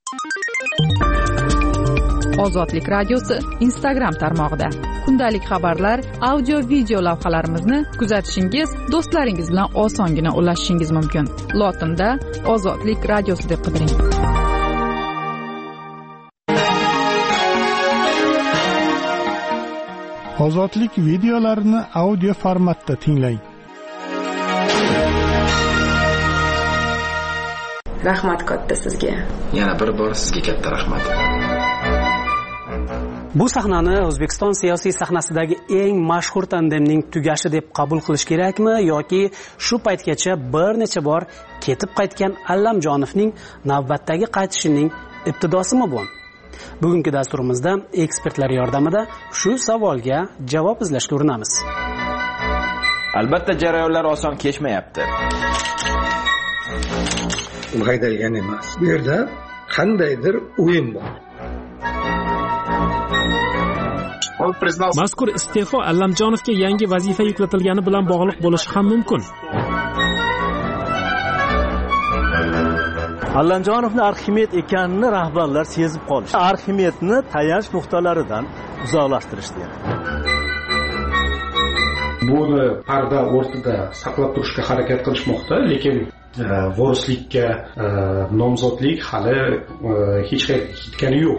Ozodlik radiosi Instagram tarmog'ida kundalik xabarlar, audio video lavhalarimizni kuzatishingiz, do'stlaringiz bilan osongina ulashishingiz mumkin. Lotinda Ozodlik radiosi deb qidiring. Ozodlik videolarini audio formatda tinglang. Rahmat katta sizga. Yana bir bor sizga katta rahmat. Bu sahnani O'zbekiston siyosiy sahnasidagi eng mashhur tandemning tugashi deb qabul qilish kerakmi yoki shu paytgacha bir necha bor ketib qaytgan Allamjonovning navbatdagi qaytishining ibtidosimi bu? Bugungi dasturimizda ekspertlar yordamida shu savolga javob izlashga urinamiz. Albatta jarayonlar oson kechmayapti. Haydalgan emas. Bu yerda qandaydir o'yin bor. Mazkur iste'fo Allamjonovga yangi vazifa yuklatilgani bilan bog'liq bo'lishi ham mumkin. Allamjonovning Arximed ekanini rahbarlar sezib qolishdi. Arximedni tayanch nuqtalaridan uzoqlashtirishdi. Buni parda o'rtada saqlab turishga harakat qilishmoqda, lekin vorislikka nomzodlik hali hech qayerga ketgani yo'q.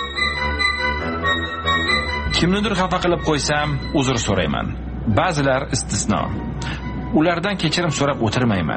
Kimnidir xafa qilib qo'ysam, uzr so'rayman. Ba'zilar istisno. Ulardan kechirim so'rab o'tirmayman.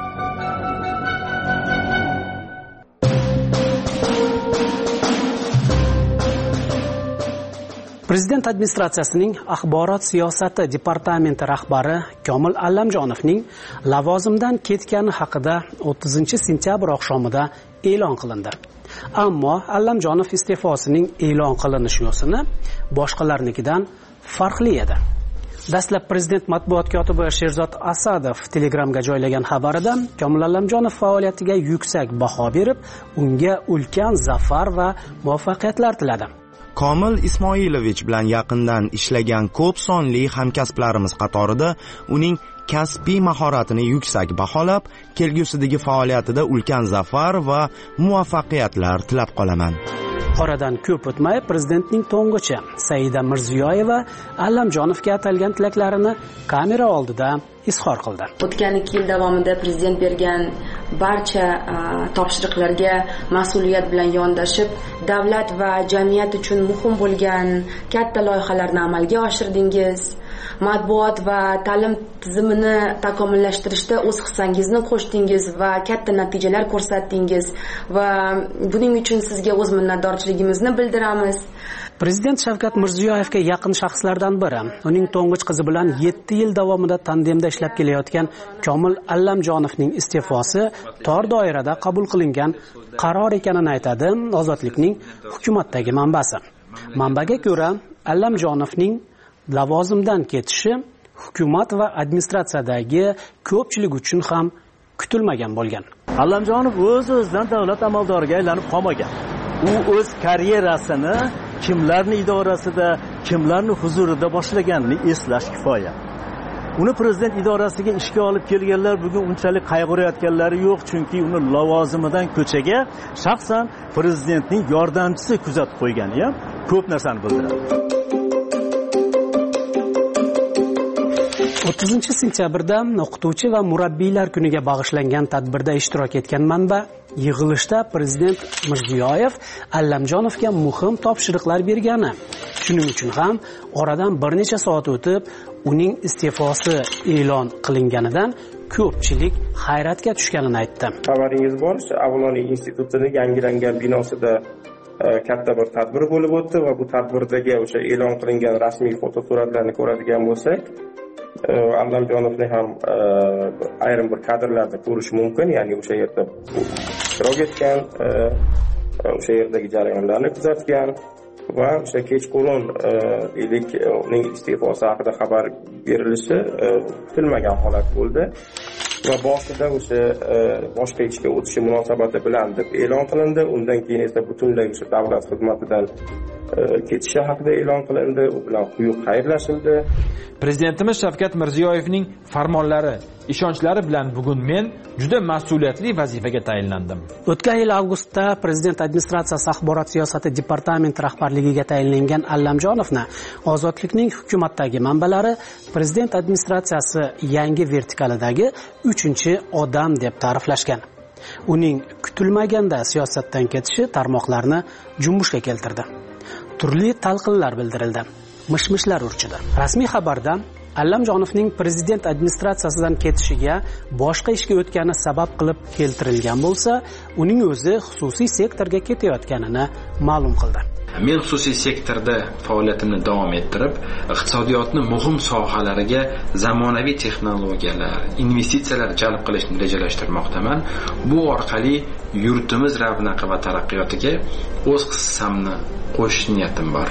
Prezident administratsiyasining axborot siyosati departamenti rahbari Komil Allamjonovning lavozimdan ketgani haqida 30-sentyabr oqshomida e'lon qilindi. Ammo Allamjonov iste'fosining e'lon qilinish yo'sini boshqalarnikidan farqli edi. Dastlab prezident matbuot kotibi Sherzod Asadov Telegramga joylagan xabarida Komil Allamjonov faoliyatiga yuksak baho berib, unga ulkan zafar va muvaffaqiyatlar tiladi. Komil Ismoilovich bilan yaqindan ishlagan ko'p sonli hamkasblarimiz qatorida uning kasbiy mahoratini yuksak baholab, kelgusidagi faoliyatida ulkan zafar va muvaffaqiyatlar tilab qolaman. Oradan ko'p o'tmay prezidentning to'ng'ichi Saida Mirziyoyeva Allamjonovga atalgan tilaklarini kamera oldida izhor qildi. O'tgan 2 yil davomida prezident bergan barcha topshiriqlarga mas'uliyat bilan yondashib, davlat va jamiyat uchun muhim bo'lgan katta loyihalarni amalga oshirdingiz. Matbuot va ta'lim tizimini takomillashtirishda o'z hissangizni qo'shdingiz va katta natijalar ko'rsatdingiz va buning uchun sizga o'z minnatdorchiligimizni bildiramiz. Prezident Shavkat Mirziyoyevga yaqin shaxslardan biri, uning to'ng'ich qizi bilan 7 yil davomida tandemda ishlab kelayotgan Komil Allamjonovning iste'fosi tor doirada qabul qilingan qaror ekanini aytadi Ozodlikning hukumatdagi manbasi. Manbaga ko'ra, Allamjonovning lavozimdan ketishi hukumat va administratsiyadagi ko'pchilik uchun ham kutilmagan bo'lgan. Allamjonov o'z-o'zidan davlat amaldoriga aylanib qolmagan. U o'z karyerasini kimlarning idorasida, kimlarning huzurida boshlaganini eslash kifoya. Uni prezident idorasiga ishga olib kelganlar bugun unchalik qayg'urayotganlari yo'q, chunki uni lavozimidan ko'chaga shaxsan prezidentning yordamchisi kuzatib qo'ygani ham ko'p narsani bildiradi. 30-sentyabrda o'qituvchi va murabbiylar kuniga bag'ishlangan tadbirda ishtirok etgan manba yig'ilishda prezident Mirziyoyev Allamjonovga muhim topshiriqlar bergani, shuning uchun ham oradan bir necha soat o'tib uning iste'fosi e'lon qilinganidan ko'pchilik hayratga tushganini aytdi. Xabaringiz bor, Avloniy institutining yangilangan binosida katta bir tadbir bo'lib o'tdi va bu tadbirdagi o'sha e'lon qilingan rasmiy fotosuratlarni ko'radigan bo'lsak, Allamjonovni ham ayrim bir kadrlarda ko'rish mumkin, ya'ni o'sha yerda ishtirok etgan, o'sha yerdagi jarayonlarni kuzatgan va o'sha kechqurun uning iste'fosi haqida xabar berilishi kutilmagan holat bo'ldi va boshida o'sha boshqa ishga o'tishi munosabati bilan deb e'lon qilindi. Undan keyin esa butunlay o'sha davlat xizmatidan ketishi haqida e'lon qilindi, u bilan quyuq xayrlashildi. Prezidentimiz Shavkat Mirziyoyevning farmonlari, ishonchlari bilan bugun men juda mas'uliyatli vazifaga tayinlandim. O'tgan yil avgustda Prezident administratsiyasi axborot siyosati departamenti rahbarligiga tayinlangan Allamjonovni Ozodlikning hukumatdagi manbalari Prezident administratsiyasi yangi vertikalidagi 3-odam deb ta'riflashgan. Uning kutilmaganda siyosatdan ketishi tarmoqlarni junbushga keltirdi. Turli talqinlar bildirildi, mish-mishlar urchidi. Rasmiy xabarda Allamjonovning prezident administratsiyasidan ketishiga boshqa ishga o'tgani sabab qilib keltirilgan bo'lsa, uning o'zi xususiy sektorga ketayotganini ma'lum qildi. Men xususiy sektorda faoliyatimni davom ettirib, iqtisodiyotni muhim sohalariga zamonaviy texnologiyalar, investitsiyalar jalb qilishni rejalashtirmoqdaman. Bu orqali yurtimiz ravnaqi va taraqqiyotiga o'z hissamni qo'shish niyatim bor.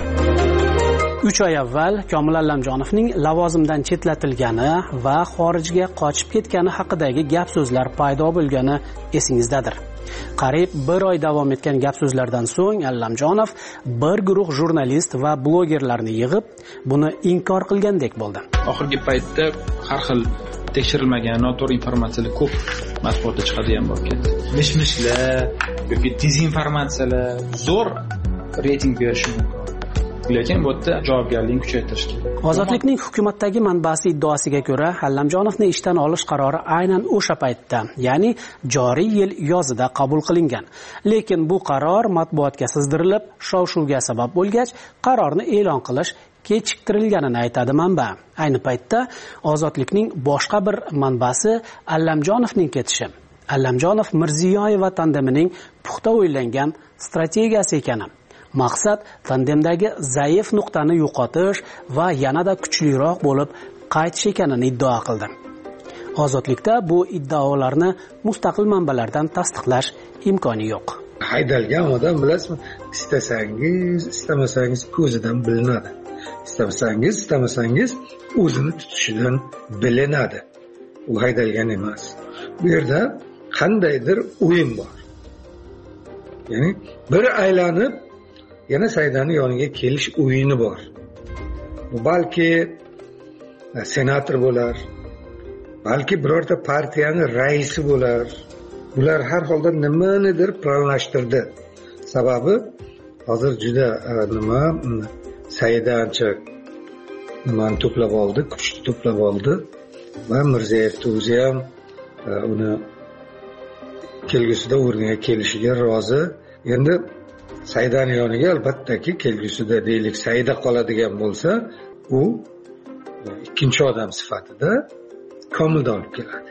3 oy avval Komil Allamjonovning lavozimdan chetlatilgani va xorijga qochib ketgani haqidagi gap-so'zlar paydo bo'lgani esingizdadir. Qariyb 1 oy davom etgan gap-so'zlardan so'ng Allamjonov bir guruh jurnalist va blogerlarni yig'ib, buni inkor qilgandek bo'ldi. Oxirgi paytda har xil tekshirilmagan noto'g'ri informatsiyalar ko'p matbuotda chiqadigan bo'lib ketdi. Mish-mishlar yoki dezinformatsiyalar zo'r reyting berishi mumkin. Lekin bu yerda javobgarlikni kuchaytirish kerak. Ozodlikning hukumatdagi manbasi iddaosiga ko'ra, Allamjonovni ishdan olish qarori aynan o'sha paytda, ya'ni joriy yil yozida qabul qilingan. Lekin bu qaror matbuotga sizdirilib, shov-shuvga sabab bo'lgach, qarorni e'lon qilish kechiktirilganini aytadi manba. Ayni paytda Ozodlikning boshqa bir manbasi Allamjonovning ketishi. Allamjonov Mirziyoyeva tandemining puxta o'ylangan strategiyasi ekani. Maqsad tandemdagi zaif nuqtani yo'qotish va yanada kuchliroq bo'lib qaytish ekanini iddao qildi. Ozodlikda bu iddaolarni mustaqil manbalardan tasdiqlash imkoni yo'q. Haydalgan odam bilasizmi, istasangiz, istamasangiz ko'zidan bilinadi. Istamasangiz o'zini tutishidan bilinadi. U haydalgan emas. Bu yerda qandaydir o'yin bor. Ya'ni bir aylanib yana Saidani yoniga kelish o'yini bor. U balki senator bo'lar, balki birorta partiyaning raisi bo'lar. Bular har holda nimanidir planlashtirdi. Sababi hozir juda Saida ancha nimani to'plab oldi, kuchni to'plab oldi va Mirzayevni o'zi ham uni kelgusida o'rniga kelishiga rozi. Endi Saidani yoniga albattaki kelgusida deylik Saida qoladigan bo'lsa, u ikkinchi odam sifatida Komilni olib keladi.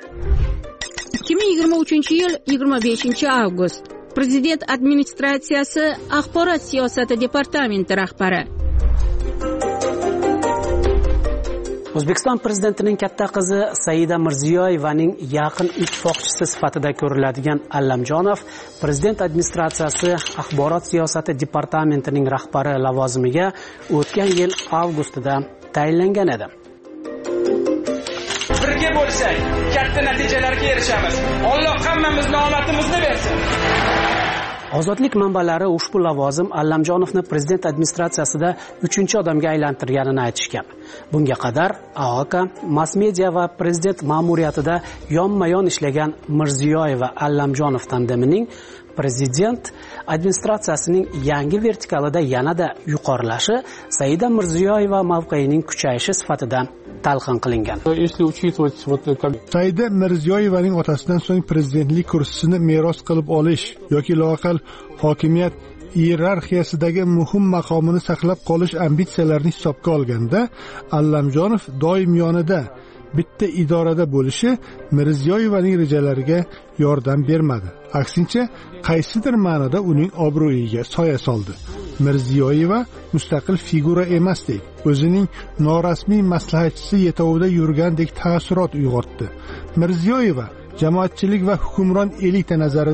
2023-yil 25-avgust. Prezident administratsiyasi axborot siyosati departamenti rahbari. O'zbekiston prezidentining katta qizi Saida Mirziyoyevaning yaqin ittifoqchisi sifatida ko'riladigan Allamjonov prezident administratsiyasi axborot siyosati departamentining rahbari lavozimiga o'tgan yil avgustida tayinlangan edi. Birga bo'lsak, katta natijalarga erishamiz. Alloh hammamizning omadimizni bersin. Ozodlik manbalari ushbu lavozim Allamjonovni prezident administratsiyasida 3-odamga aylantirganini aytishgan. Bunga qadar AOK, mass media va prezident ma'muriyatida yonma-yon ishlagan Mirziyoyeva Allamjonov tandemining prezident administratsiyasining yangi vertikalida yanada yuqorilashi Saida Mirziyoyeva mavqeyining kuchayishi sifatida talqin qilingan. Saida Mirziyoyevaning otasidan so'ng prezidentlik kursisini meros qilib olish yoki loaqal hokimiyat iyerarxiyasidagi muhim maqomini saqlab qolish ambitsiyalarini hisobga olganda, Allamjonov doim yonida bitta idorada bo'lishi Mirziyoyevaning rejalariga yordam bermadi. Aksincha, qaysidir ma'noda uning obro'yiga soya soldi. Mirziyoyeva mustaqil figura emasdek, o'zining norasmiy maslahatchisi yetovida yurgandek taassurot uyg'otdi. Mirziyoyeva jamoatchilik va hukumron elita nazarida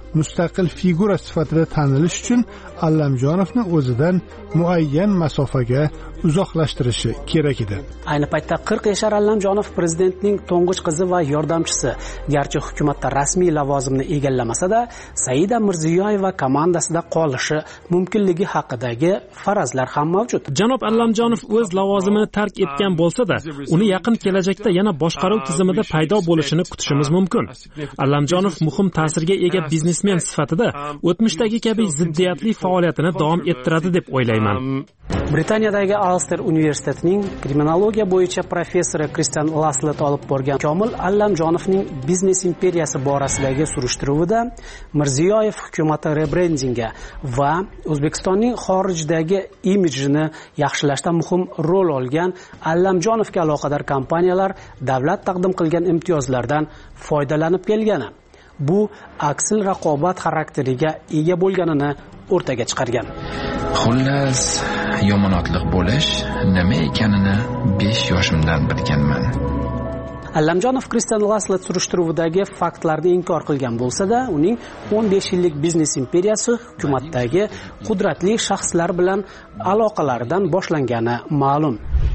mustaqil figura sifatida tanilish uchun Allamjonovni o'zidan muayyan masofaga uzoqlashtirishi kerak edi. Ayni paytda 40 yashar Allamjonov prezidentning to'ng'ich qizi va yordamchisi. Garchi hukumatda rasmiy lavozimni egallamasa-da, Saida Mirziyoyeva komandasida qolishi mumkinligi haqidagi farazlar ham mavjud. Janob Allamjonov o'z lavozimini tark etgan bo'lsa-da, uni yaqin kelajakda yana boshqaruv tizimida paydo bo'lishini kutishimiz mumkin. Allamjonov muhim ta'sirga ega biznesmen sifatida o'tmishdagi kabi ziddiyatli faoliyatini davom ettiradi deb o'ylayman. Britaniyadagi Ulster universitetining kriminologiya bo'yicha professori Kristian Laslet olib borgan Komil Allamjonovning biznes imperiyasi borasidagi surishtiruvida Mirziyoyev hukumati rebrendinga va O'zbekistonning xorijdagi imijini yaxshilashda muhim rol olgan Allamjonovga aloqador kompaniyalar davlat taqdim qilgan imtiyozlardan foydalanib kelgani, bu aksil raqobat xarakteriga ega bo'lganini o'rtaga chiqargan. Xullas, yomonotliq bo'lish nima ekanini 5 yoshimdan bilganman. Allamjonov Kristian Laslet surishtiruvidagi faktlarni inkor qilgan bo'lsa-da, uning 15 yillik biznes imperiyasi hukumatdagi qudratli shaxslar bilan aloqalaridan boshlangani ma'lum.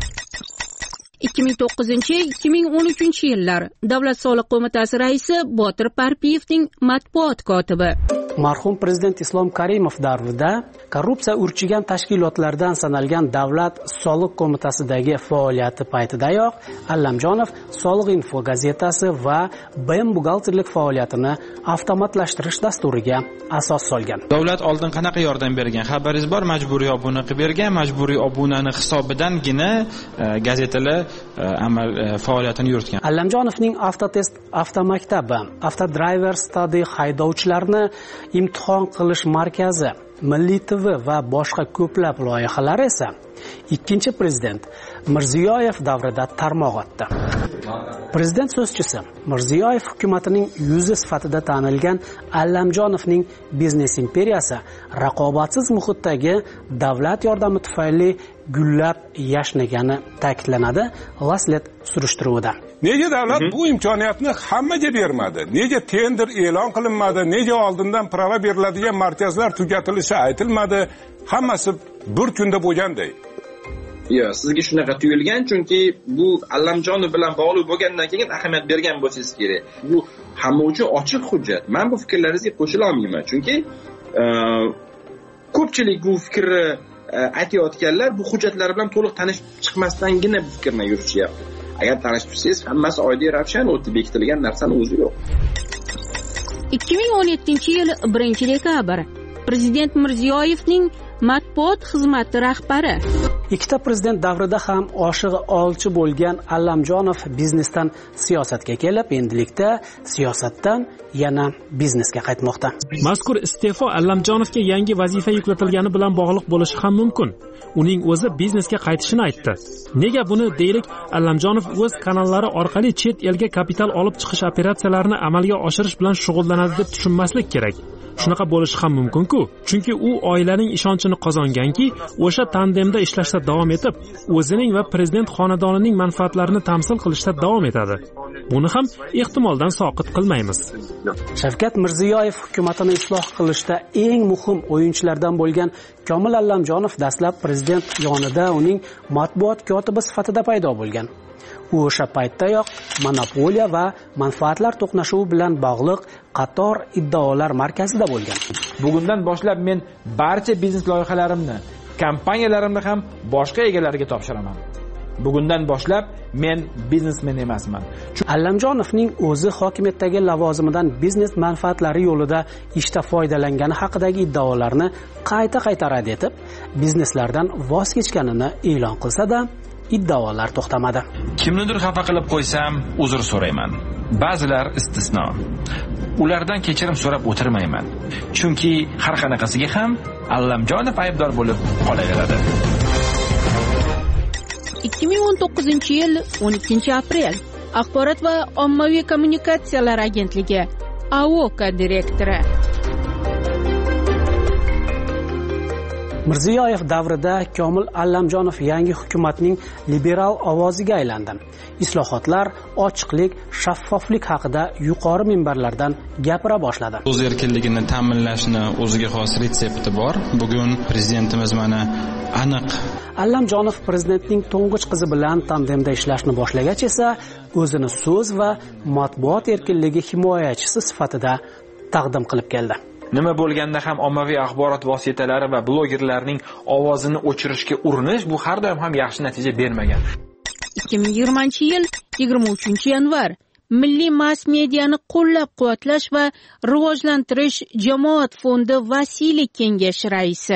2009-2013 yillar Davlat soliq qo'mitasi raisi Botir Parpiyevning matbuot kotibi. Marhum prezident Islom Karimov davrida korrupsiya urchigan tashkilotlardan sanalgan Davlat soliq qo'mitasidagi faoliyati paytidayoq Allamjonov Soliq info gazetasi va BM buxgalterlik faoliyatini avtomatlashtirish dasturiga asos solgan. Davlat oldin qanaqa yordam bergan? Xabaringiz bor, majburiy obuna qilib bergan, majburiy obunani hisobidangina gazetalar amal faoliyatini yuritgan. Allamjonovning Avtotest avtomaktabi, Avtodriver Study haydovchilarni imtihon qilish markazi, Milliy TV va boshqa ko'plab loyihalar esa ikkinchi prezident Mirziyoyev davrida tarmoq otdi. Prezident so'zchisi Mirziyoyev hukumatining yuzi sifatida tanilgan Allamjonovning biznes imperiyasi raqobatsiz muhitdagi davlat yordami tufayli gullab yashnagani ta'kidlanadi Laslet surishtiruvida. Nega davlat bu imkoniyatni hammaga bermadi? Nega tender e'lon qilinmadi? Nega oldindan prava beriladigan markazlar tugatilishi aytilmadi? Hammasi bir kunda bo'lganday. Yo, sizga shunaqa tuyulgan, chunki bu Allamjonov bilan bog'liq bo'lgandan keyin ahamiyat bergan bo'lsangiz kerak. Bu hamma uchun ochiq hujjat. Men bu fikrlaringizga qo'shila olmayman, chunki ko'pchilik bu fikrni aytayotganlar bu hujjatlar bilan to'liq tanishib chiqmasdangina bu fikrni yuritishyapti. Agar tanishib chiqsangiz, hammasi oddiy ravshan o'tib bekitilgan narsani o'zi yo'q. 2017-yil 1-dekabr Prezident Mirziyoyevning matbuot xizmati rahbari. Ikkita prezident davrida ham oshig'i olchi bo'lgan Allamjonov biznesdan siyosatga kelib, endilikda siyosatdan yana biznesga qaytmoqda. Mazkur iste'fo Allamjonovga yangi vazifa yuklatilgani bilan bog'liq bo'lishi ham mumkin. Uning o'zi biznesga qaytishini aytdi. Nega buni deylik, Allamjonov o'z kanallari orqali chet elga kapital olib chiqish operatsiyalarini amalga oshirish bilan shug'ullanadi deb tushunmaslik kerak. Shunaqa bo'lishi ham mumkin-ku, chunki u oilaning ishonchini qozonganki, o'sha tandemda ishlashda davom etib, o'zining va prezident xonadonining manfaatlarini tamsil qilishda davom etadi. Buni ham ehtimoldan soqit qilmaymiz. Shavkat Mirziyoyev hukumatini isloh qilishda eng muhim o'yinchilardan bo'lgan Komil Allamjonov dastlab prezident yonida uning matbuot kotibi sifatida paydo bo'lgan. U o'sha paytdayoq monopoliya va manfaatlar to'qnashuvi bilan bog'liq qator iddaolar markazida bo'lgan. Bugundan boshlab men barcha biznes loyihalarimni, kompaniyalarimni ham boshqa egalariga topshiraman. Bugundan boshlab men biznesmen emasman. Allamjonovning o'zi hokimiyatdagi lavozimidan biznes manfaatlari yo'lida ishda foydalangani haqidagi iddaolarni qayta rad etib, bizneslardan voz kechganini e'lon qilsa-da, iddaolar to'xtamadi. Kimnidir xafa qilib qo'ysam, uzr so'rayman. Ba'zilar istisno. Ulardan kechirim so'rab o'tirmayman. Chunki har qanaqasiga ham Allamjonov aybdor bo'lib qolaveradi. 2019-yil 12-aprel Axborot va ommaviy kommunikatsiyalar agentligi AOKA direktori. Mirziyoyev davrida Komil Allamjonov yangi hukumatning liberal ovoziga aylandi. Islohotlar, ochiqlik, shaffoflik haqida yuqori minbarlardan gapira boshladi. So'z erkinligini ta'minlashni o'ziga xos retsepti bor. Bugun prezidentimiz mana aniq. Allamjonov prezidentning to'ng'ich qizi bilan tandemda ishlashni boshlagach esa o'zini so'z va matbuot erkinligi himoyachisi sifatida taqdim qilib keldi. Nima bo'lganda ham ommaviy axborot vositalari va blogerlarning ovozini o'chirishga urinish bu har doim ham yaxshi natija bermagan. 2020-yil 23-yanvar Milliy mass mediani qo'llab-quvvatlash va rivojlantirish jamoat fondi vasiylik kengashi raisi.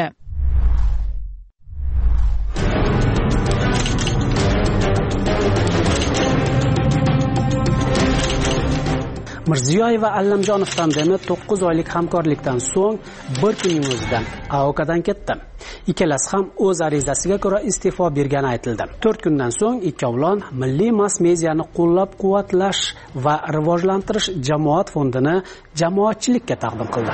Mirziyoyev va Allamjonov tandemi 9 oylik hamkorlikdan so'ng bir kunning o'zida AOKdan ketdi. Ikkalasi ham o'z arizasiga ko'ra iste'fo bergani aytildi. 4 kundan so'ng ikkovlon Milliy mass mediani qo'llab-quvvatlash va rivojlantirish jamoat fondini jamoatchilikka taqdim qildi.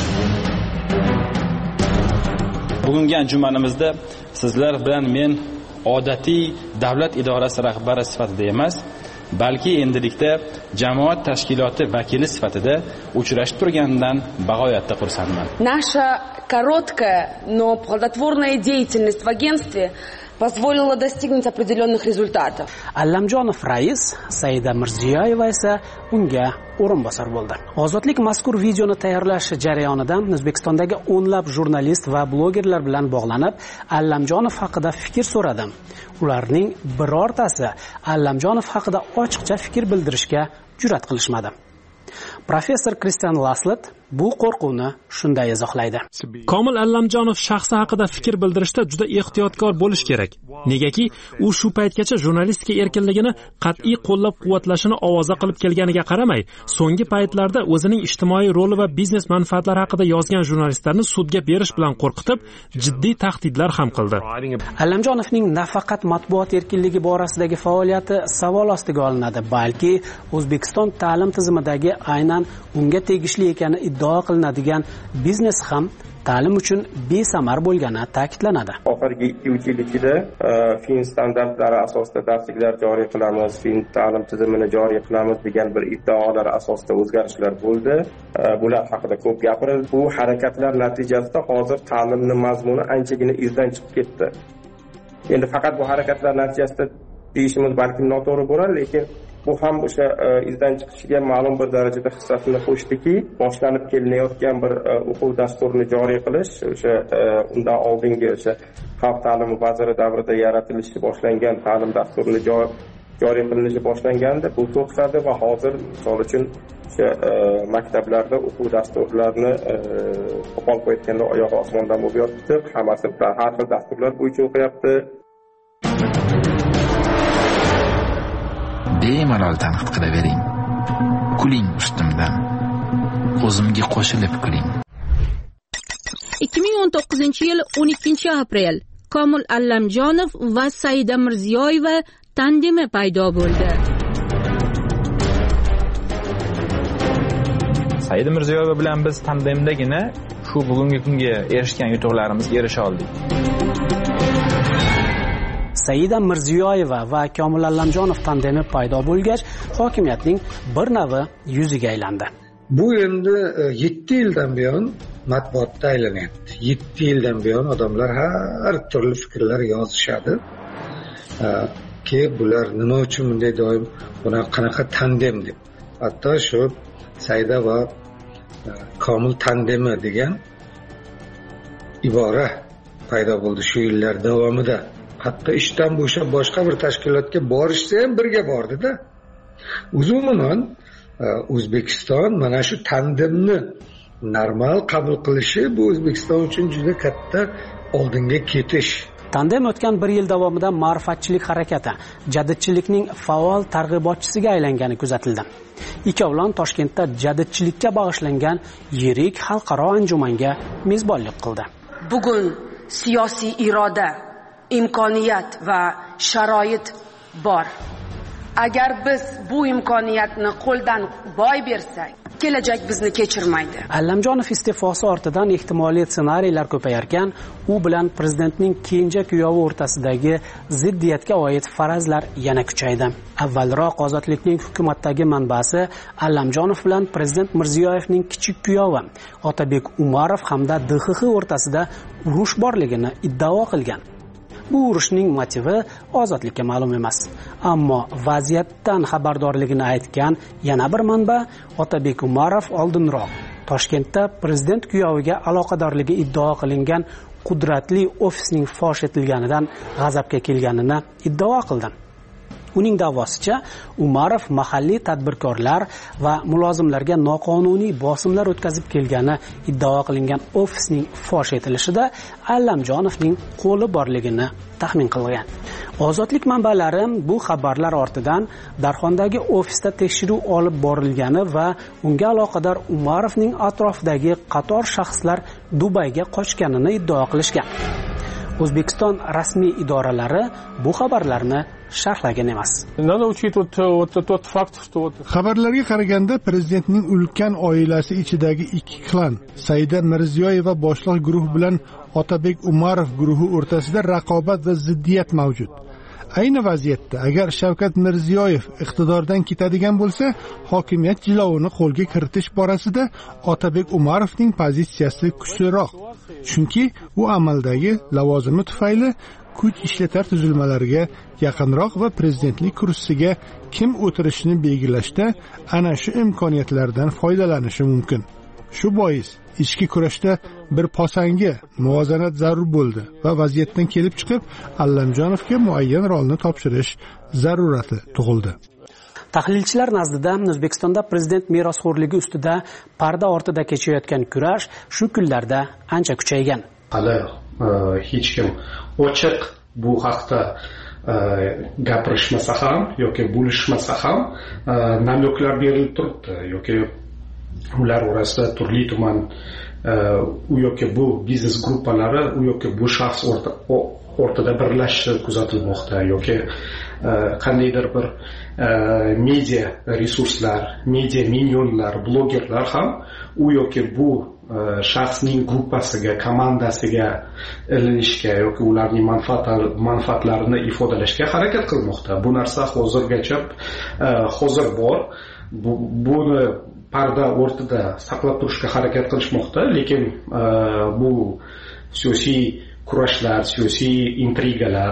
Bugungi anjumanimizda sizlar bilan men odatiy davlat idorasi rahbari sifatida emas, balki endilikda jamoat tashkiloti vakili sifatida uchrashib turganidan bag'oyatda xursandman. Наша короткая, но плодотворная деятельность в агентстве позволила достигнуть определенных результатов. Allamjonov rais, Saida Mirziyoyeva esa unga o'rinbosar bo'ldi. Ozodlik mazkur videoni tayyorlash jarayonidan O'zbekistondagi o'nlab jurnalist va blogerlar bilan bog'lanib, Allamjonov haqida fikr so'radim. Ularning birortasi Allamjonov haqida ochiqcha fikr bildirishga jur'at qilishmadi. Professor Kristian Laslet bu qo'rquvni shunday izohlaydi. Komil Allamjonov shaxsi haqida fikr bildirishda juda ehtiyotkor bo'lish kerak. Negaki, u shu paytgacha jurnalistika erkinligini qat'iy qo'llab-quvvatlashini ovoza qilib kelganiga qaramay, so'nggi paytlarda o'zining ijtimoiy roli va biznes manfaatlari haqida yozgan jurnalistlarni sudga berish bilan qo'rqitib, jiddiy tahdidlar ham qildi. Allamjonovning nafaqat matbuot erkinligi borasidagi faoliyati savol ostiga olinadi, balki O'zbekiston ta'lim tizimidagi aynan unga tegishli ekani iddao qilinadigan biznes ham ta'lim uchun besamar bo'lgani ta'kidlanadi. Oxirgi 2-3 yil ichida fin standartlari asosida darsliklar joriy qilamiz, fin ta'lim tizimini joriy qilamiz degan bir iddaolar asosida o'zgarishlar bo'ldi. Bular haqida ko'p gapirildi. Bu harakatlar natijasida hozir ta'limning mazmuni anchagina izdan chiqib ketdi. Endi faqat bu harakatlar natijasida deyishimiz balki noto'g'ri bo'lar, lekin bu ham o'sha izdan chiqishiga ma'lum bir darajada hissasini qo'shdiki, boshlanib kelinayotgan bir o'quv dasturini joriy qilish, o'sha undan oldingi o'sha xalq ta'limi vaziri davrida yaratilishi boshlangan ta'lim dasturini joriy qilinishi boshlanganda bu to'xtadi va hozir misol uchun o'sha maktablarda o'quv dasturlarini qo'pol qo'yayotganda oyog'i osmondan bo'lib yotibdi. Hammasi har xil dasturlar bo'yicha o'qiyapti. Bemalol tanqid qilavering. Kuling ustimdan. O'zimga qo'shilib kuling. 2019-yil 12-aprel Komil Allamjonov va Saida Mirziyoyeva tandemi paydo bo'ldi. Saida Mirziyoyeva bilan biz tandemdagina shu bugungi kunga erishgan yutuqlarimizga erisha oldik. Saida Mirziyoyeva va Komil Allamjonov tandemi paydo bo'lgach, hokimiyatning bir navi yuziga aylandi. Bu endi 7 yildan buyon matbuotda aylanyapti. 7 yildan buyon odamlar har turli fikrlar yozishadi. Ki bular nima uchun bunday doim buni qanaqa tandem deb. Hatto shu Saida va Komil tandemi degan ibora paydo bo'ldi shu yillar davomida. Hatto ishdan bo'shab boshqa bir tashkilotga borishsa ham birga bordida. Umuman O'zbekiston mana shu tandemni normal qabul qilishi bu O'zbekiston uchun juda katta oldinga ketish. Tandem o'tgan bir yil davomida ma'rifatchilik harakati, jadidchilikning faol targ'ibotchisiga aylangani kuzatildi. Ikkovlon Toshkentda jadidchilikka bag'ishlangan yirik xalqaro anjumanga mezbonlik qildi. Bugun siyosiy iroda, imkoniyat va sharoit bor. Agar biz bu imkoniyatni qo'ldan boy bersak, kelajak bizni kechirmaydi. Allamjonov iste'fosi ortidan ehtimoliy ssenariylar ko'payarkan, u bilan prezidentning kenja kuyovi o'rtasidagi ziddiyatga oid farazlar yana kuchaydi. Avvalroq Ozodlikning hukumatdagi manbasi Allamjonov bilan prezident Mirziyoyevning kichik kuyovi Otabek Umarov hamda DXX o'rtasida urush borligini iddao qilgan. Bu urushning motivi Ozodlikka ma'lum emas. Ammo vaziyatdan xabardorligini aytgan yana bir manba Otabek Umarov oldinroq Toshkentda prezident kuyoviga aloqadorligi iddao qilingan qudratli ofisning fosh etilganidan g'azabga kelganini iddao qildi. Uning da'vosicha, Umarov mahalliy tadbirkorlar va mulozimlarga noqonuniy bosimlar o'tkazib kelgani iddao qilingan ofisning fosh etilishida Allamjonovning qo'li borligini taxmin qilgan. Ozodlik manbalari bu xabarlar ortidan Darxondagi ofisda tekshiruv olib borilgani va unga aloqador Umarovning atrofidagi qator shaxslar Dubayga qochganini iddao qilishgan. O'zbekiston rasmiy idoralari bu xabarlarni sharhlagan emas. Xabarlarga qaraganda prezidentning ulkan oilasi ichidagi ikki klan Saida Mirziyoyeva boshliq guruh bilan Otabek Umarov guruhi o'rtasida raqobat va ziddiyat mavjud. Ayni vaziyatda agar Shavkat Mirziyoyev iqtidordan ketadigan bo'lsa, hokimiyat jilovini qo'lga kiritish borasida Otabek Umarovning pozitsiyasi kuchliroq. Chunki u amaldagi lavozimi tufayli kuch ishlatar tuzilmalariga yaqinroq va prezidentlik kursisiga kim o'tirishini belgilashda ana shu imkoniyatlardan foydalanishi mumkin. Shu bois ichki kurashda bir posanga muvozanat zarur bo'ldi va vaziyatdan kelib chiqib Allamjonovga muayyan rolni topshirish zarurati tug'ildi. Tahlilchilar nazdida O'zbekistonda prezident merosxo'rligi ustida parda ortida kechayotgan kurash shu kunlarda ancha kuchaygan. Hali hech kim ochiq bu haqda gapirishmasa ham yoki bo'lishmasa ham namyoklar berilib turibdi yoki ular orasida turli tuman u yoki bu biznes gruppalari u yoki bu shaxs o'rtada birlashishi kuzatilmoqda yoki qandaydir bir media resurslar, media minyonlar, blogerlar ham u yoki bu shaxsning gruppasiga, komandasiga ilinishga yoki ularning manfaatlarini ifodalashga harakat qilmoqda. Bu narsa hozir bor. Buni parda o'rtada saqlab turishga harakat qilishmoqda, lekin bu siyosiy kurashlar, siyosiy intrigalar,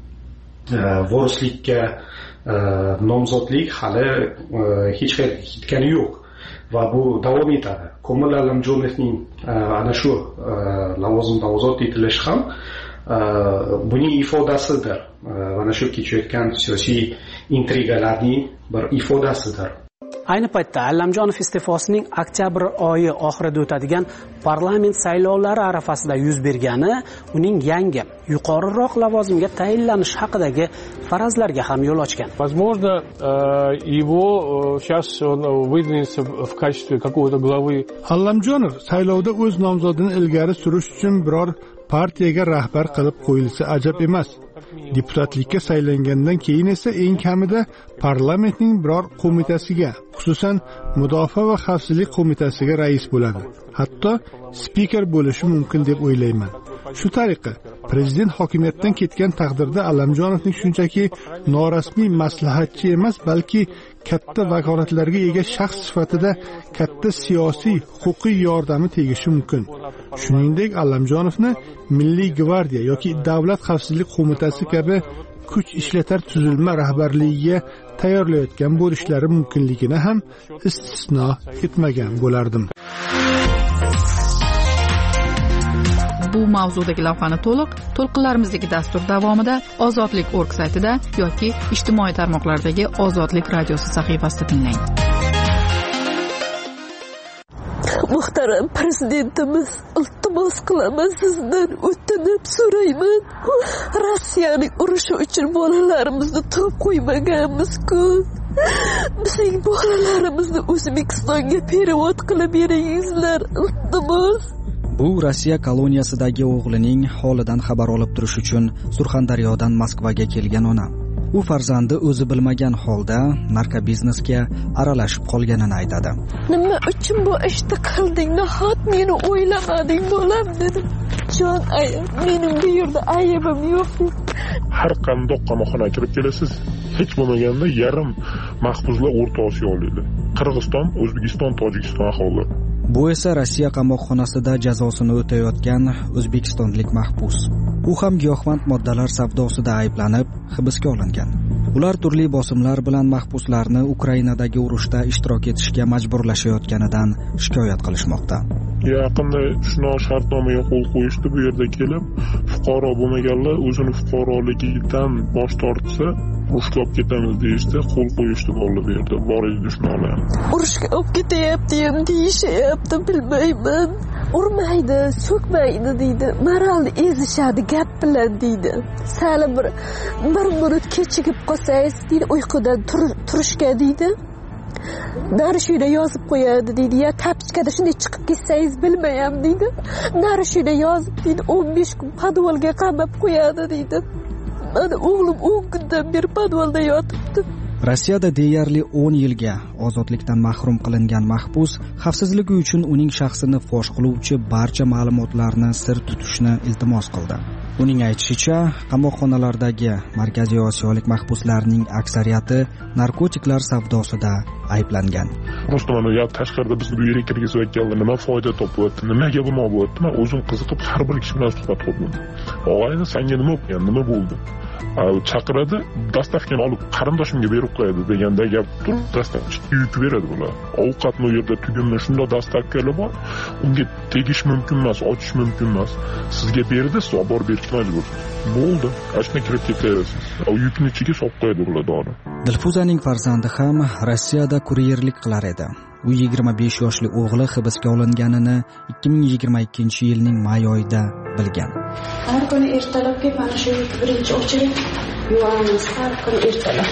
vorislikka nomzodlik hali hech qayerga ketgani yo'q va bu davom etadi. Komil Allamjonovning ana shu lavozimdan ozod etilishi ham buning ifodasidir. Mana shu kechayotgan siyosiy intrigalarning bir ifodasidir. Ayni paytda Allamjonov iste'fosining oktyabr oyi oxirida o'tadigan parlament saylovlari arafasida yuz bergani uning yangi, yuqoriroq lavozimga tayinlanishi haqidagi farazlarga ham yo'l ochgan. Возможно, его сейчас он выдвинется в качестве какого-то главы. Allamjonov saylovda o'z nomzodini ilgari surish uchun biror partiyaga rahbar qilib qo'yilsa ajab emas. Deputatlikka saylangandan keyin esa eng kamida parlamentning biror qo'mitasiga, xususan Mudofaa va xavfsizlik qo'mitasiga rais bo'ladi. Hatto spiker bo'lishi mumkin deb o'ylayman. Shu tariqa prezident hokimiyatdan ketgan taqdirda Allamjonovning shunchaki norasmiy maslahatchi emas, balki katta vakolatlarga ega shaxs sifatida katta siyosiy, huquqiy yordami tegishi mumkin. Shuningdek, Allamjonovni Milliy gvardiya yoki Davlat xavfsizlik qo'mitasi kabi kuch ishlatar tuzilma rahbarligiga tayyorlayotgan bo'lishlari mumkinligini ham istisno etmagan bo'lardim. Bu mavzudagi lavhani to'lqinlarimizdagi dastur davomida Ozodlik.org saytida yoki ijtimoiy tarmoqlardagi Ozodlik radiosi sahifasida tinglang. Muhtaram prezidentimiz, iltimos qilaman sizdan, o'tinib so'rayman. Rossiyaning urushi uchun bolalarimizni tug'ib qo'ymaganmiz-ku. Bizning bolalarimizni O'zbekistonga perevod qilib beringizlar, iltimos. Bu Rossiya koloniyasidagi o'g'lining holidan xabar olib turish uchun Surxondaryodan Moskvaga kelgan ona. u farzandi o'zi bilmagan holda narkobiznesga aralashib qolganini aytadi. Nima uchun bu ishni qilding? Nahot meni o'ylamading bolam dedim. Jon ayam, mening bu yerda aybim yo'q. Har qanday qamoqxonaga kirib kelasiz, hech bo'lmaganda yarim mahbuslar O'rta Osiyoliklar. Qirg'iziston, O'zbekiston, Tojikiston aholi. Bu esa Rossiya qamoqxonasida jazosini o'tayotgan o'zbekistonlik mahbus. U ham giyohvand moddalar savdosida ayblanib hibsga olingan. Ular turli bosimlar bilan mahbuslarni Ukrainadagi urushda ishtirok etishga majburlashayotganidan shikoyat qilishmoqda. Yaqinda shunaqa shartnomaga qo'l qo'yishdi, bu yerda kelib, fuqaro bo'lmaganlar o'zini fuqaroligidan bosh tortsa, urushga olib ketamiz deyishdi, qo'l qo'yishdi bolalar bu yerda, boring dushmanlar. Urushga olib ketyapti ham deyishyapti, bilmayman. Urmaydi, so'kmaydi deydi. Moralni ezishadi gap bilan deydi. Sali bir minut kechikib qolsangiz deydi, uyqudan turishga deydi. Narishida yozib qo'yadi deydi. Ya tapichkada shunday chiqib ketsangiz bilmayam deydi. Narishida yozib deydi, 15 kun podvolga qamab qo'yadi deydi. Mana o'g'lim 10 kundan beri podvolda yotibdi. Rossiyada deyarli 10 yilga ozodlikdan mahrum qilingan mahbus xavfsizligi uchun uning shaxsini fosh qiluvchi barcha ma'lumotlarni sir tutishni iltimos qildi. Uning aytishicha, qamoqxonalardagi Markaziy Osiyolik mahbuslarning aksariyati narkotiklar savdosida ayblangan. Rostomani ya tashqarida bizni bu yerga kirgizayotganda nima foyda topyapti, nimaga buni olyapti? Men o'zim qiziqib har bir kishi bilan suhbat qurdim. Og'ayni senga nima bo'lgan, nima bo'ldi? Chaqiradi, dastavkani olib qarindoshimga berib qo'yadi deganda gap turib dastavka yuk beradi bular. Ovqatni u yerda tugunni shunday dastavkalar bor, unga tegish mumkin emas, ochish mumkin emas. Sizga berdi, siz olib borib berishga majbursiz. Bo'ldi, ashna kirib ketaverasiz. Yukni ichiga solib qo'yadi ular dori. Dilfuzaning farzandi ham Rossiyada kuryerlik qilar edi. U 25 yoshli o'g'li hibsga olinganini 2022-yilning may oyida bilgan. Har kuni ertalabki mana shu birinchi o'chirib yuvamiz, har kuni ertalab.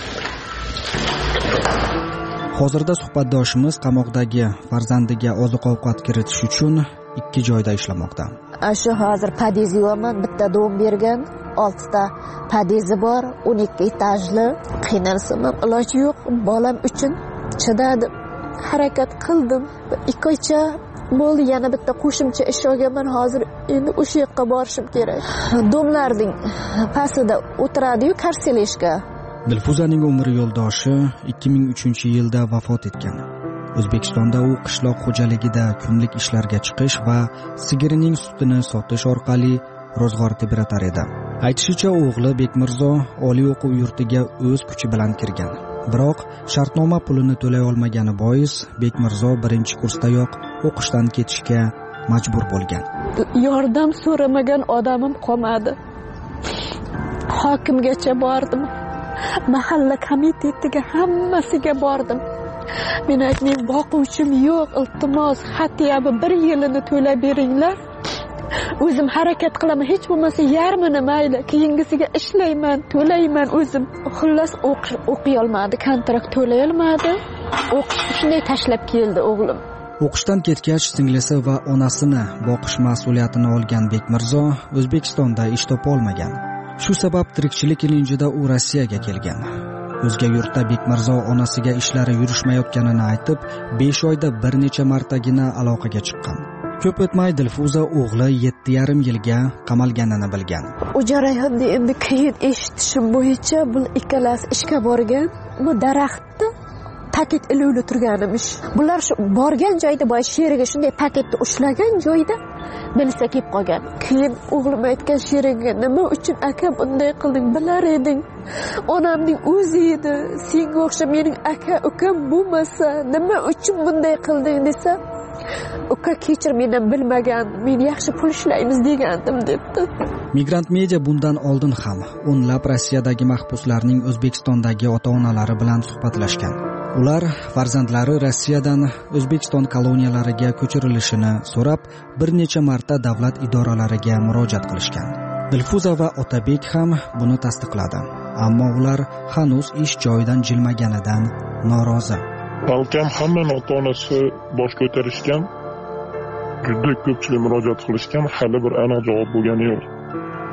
Hozirda suhbatdoshimiz qamoqdagi farzandiga oziq-ovqat kiritish uchun 2 joyda ishlamoqda. Shu hozir podezi yo'man, bitta dom bergan, 6 ta podezi bor, 12 etajli. Qiynalsam ham iloji yo'q, bolam uchun chidadim. Harakat qildim. 2 oycha bo'ldi, yana bitta qo'shimcha ish olganman. Hozir endi o'sha yoqqa borishim kerak. Domlarning pastida o'tiradi-yu, karselishga. Dilfuzaning umr yo'ldoshi 2003-yilda vafot etgan. O'zbekistonda u qishloq xo'jaligida kunlik ishlarga chiqish va sigirining sutini sotish orqali ro'zg'or tebratar edi. Aytishicha, o'g'li Bekmirzo oliy o'quv yurtiga o'z kuchi bilan kirgan. Biroq shartnoma pulini to'lay olmagani bois Bekmirzo birinchi kursdayoq o'qishdan ketishga majbur bo'lgan. Yordam so'ramagan odamim qolmadi. Hokimgacha bordim. Mahalla komitetiga hammasiga bordim. Men aytdim, boquvchim yo'q, iltimos, xatiyami 1 yilini to'lab beringlar. O'zim harakat qilaman, hech bo'lmasa yarmini mayli, keyingisiga ishlayman, to'layman o'zim. Xullas o'qiy olmadi, kontrakt to'lay olmadi. O'qishni shunday tashlab keldi o'g'lim. O'qishdan ketgach singlisi va onasini boqish mas'uliyatini olgan Bekmirzo O'zbekistonda ish topa olmagan. Shu sabab tirikchilik ilinjida u Rossiyaga kelgan. O'zga yurtda Bekmirzo onasiga ishlari yurishmayotganini aytib, 5 oyda bir necha martagina aloqaga chiqqan. Ko'p o'tmay Dilfuza o'g'li 7,5 yilga qamalganini bilgan. U jarayonni endi keyin eshitishim bo'yicha bu ikkalasi ishga borgan. Bu daraxtda paket iluvli turganimish. Bular shu borgan joyda boy sheriga shunday paketni ushlagan joyda bilsa kelib qolgan. Keyin o'g'lim aytgan sheriga, nima uchun aka bunday qilding, bilar eding. Onamning o'zi edi. Senga o'xshab mening aka ukam bo'lmasa, nima uchun bunday qilding desa, uka kechir, mendan bilmagan, men yaxshi pul ishlaymiz degandim debdi. Migrant Media bundan oldin ham o'nlab Rossiyadagi mahbuslarning O'zbekistondagi ota-onalari bilan suhbatlashgan. Ular farzandlari Rossiyadan O'zbekiston koloniyalariga ko'chirilishini so'rab, bir necha marta davlat idoralariga murojaat qilishgan. Dilfuza va Otabek ham buni tasdiqladi. Ammo ular hanuz ish joyidan jilmaganidan norozi. Balkim hamma ota-onasi bosh ko'tarishgan, juda ko'pchilik murojaat qilishgan, hali bir aniq javob bo'lgani yo'q.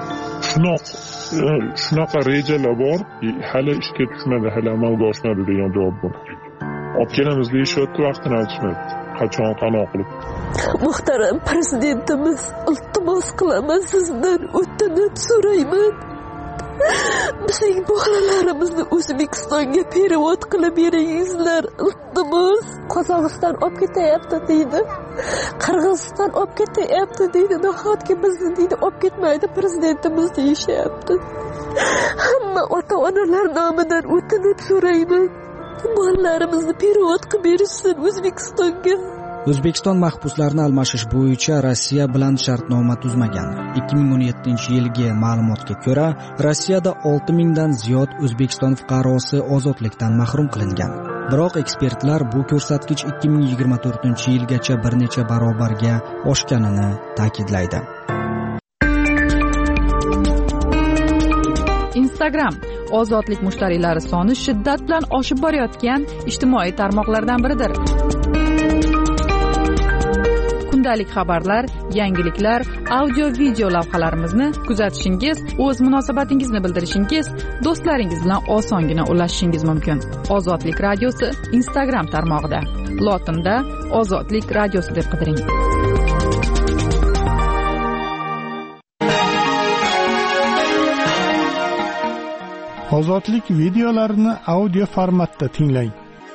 shunaqa rejalar bor, hali ishga tushmadi, hali amalga oshmadi degan javob bor. Olib kelamiz deyishyapti, vaqtini aytishmayapti. Qachon qanoq qilib. Muhtaram prezidentimiz, iltimos qilaman sizdan, o'tinib so'rayman. Bizning bolalarimizni O'zbekistonga perevod qilib beringizlar, iltimos. Qozog'iston olib ketyapti deydi. Qirg'iziston olib ketyapti deydi. Nahotki bizni deydi olib ketmaydi prezidentimiz deyishyapti. Hamma ota-onalar nomidan o'tinib so'rayman. Bolalarimizni perevod qilib berishsin O'zbekistonga. O'zbekiston mahbuslarni almashish bo'yicha Rossiya bilan shartnoma tuzmagan. 2017-yilgi ma'lumotga ko'ra, Rossiyada 6000 dan ziyod O'zbekiston fuqarosi ozodlikdan mahrum qilingan. Biroq ekspertlar bu ko'rsatkich 2024-yilgacha bir necha barobarga oshganini ta'kidlaydi. Instagram ozodlik mushtariylari soni shiddat bilan oshib borayotgan ijtimoiy tarmoqlardan biridir. Kundalik xabarlar, yangiliklar, audio-video lavhalarimizni kuzatishingiz, o'z munosabatingizni bildirishingiz, do'stlaringiz bilan osongina ulashishingiz mumkin. Ozodlik radiosi Instagram tarmog'ida. Lotinda Ozodlik radiosi deb qidiring. Ozodlik videolarini audio formatda tinglang.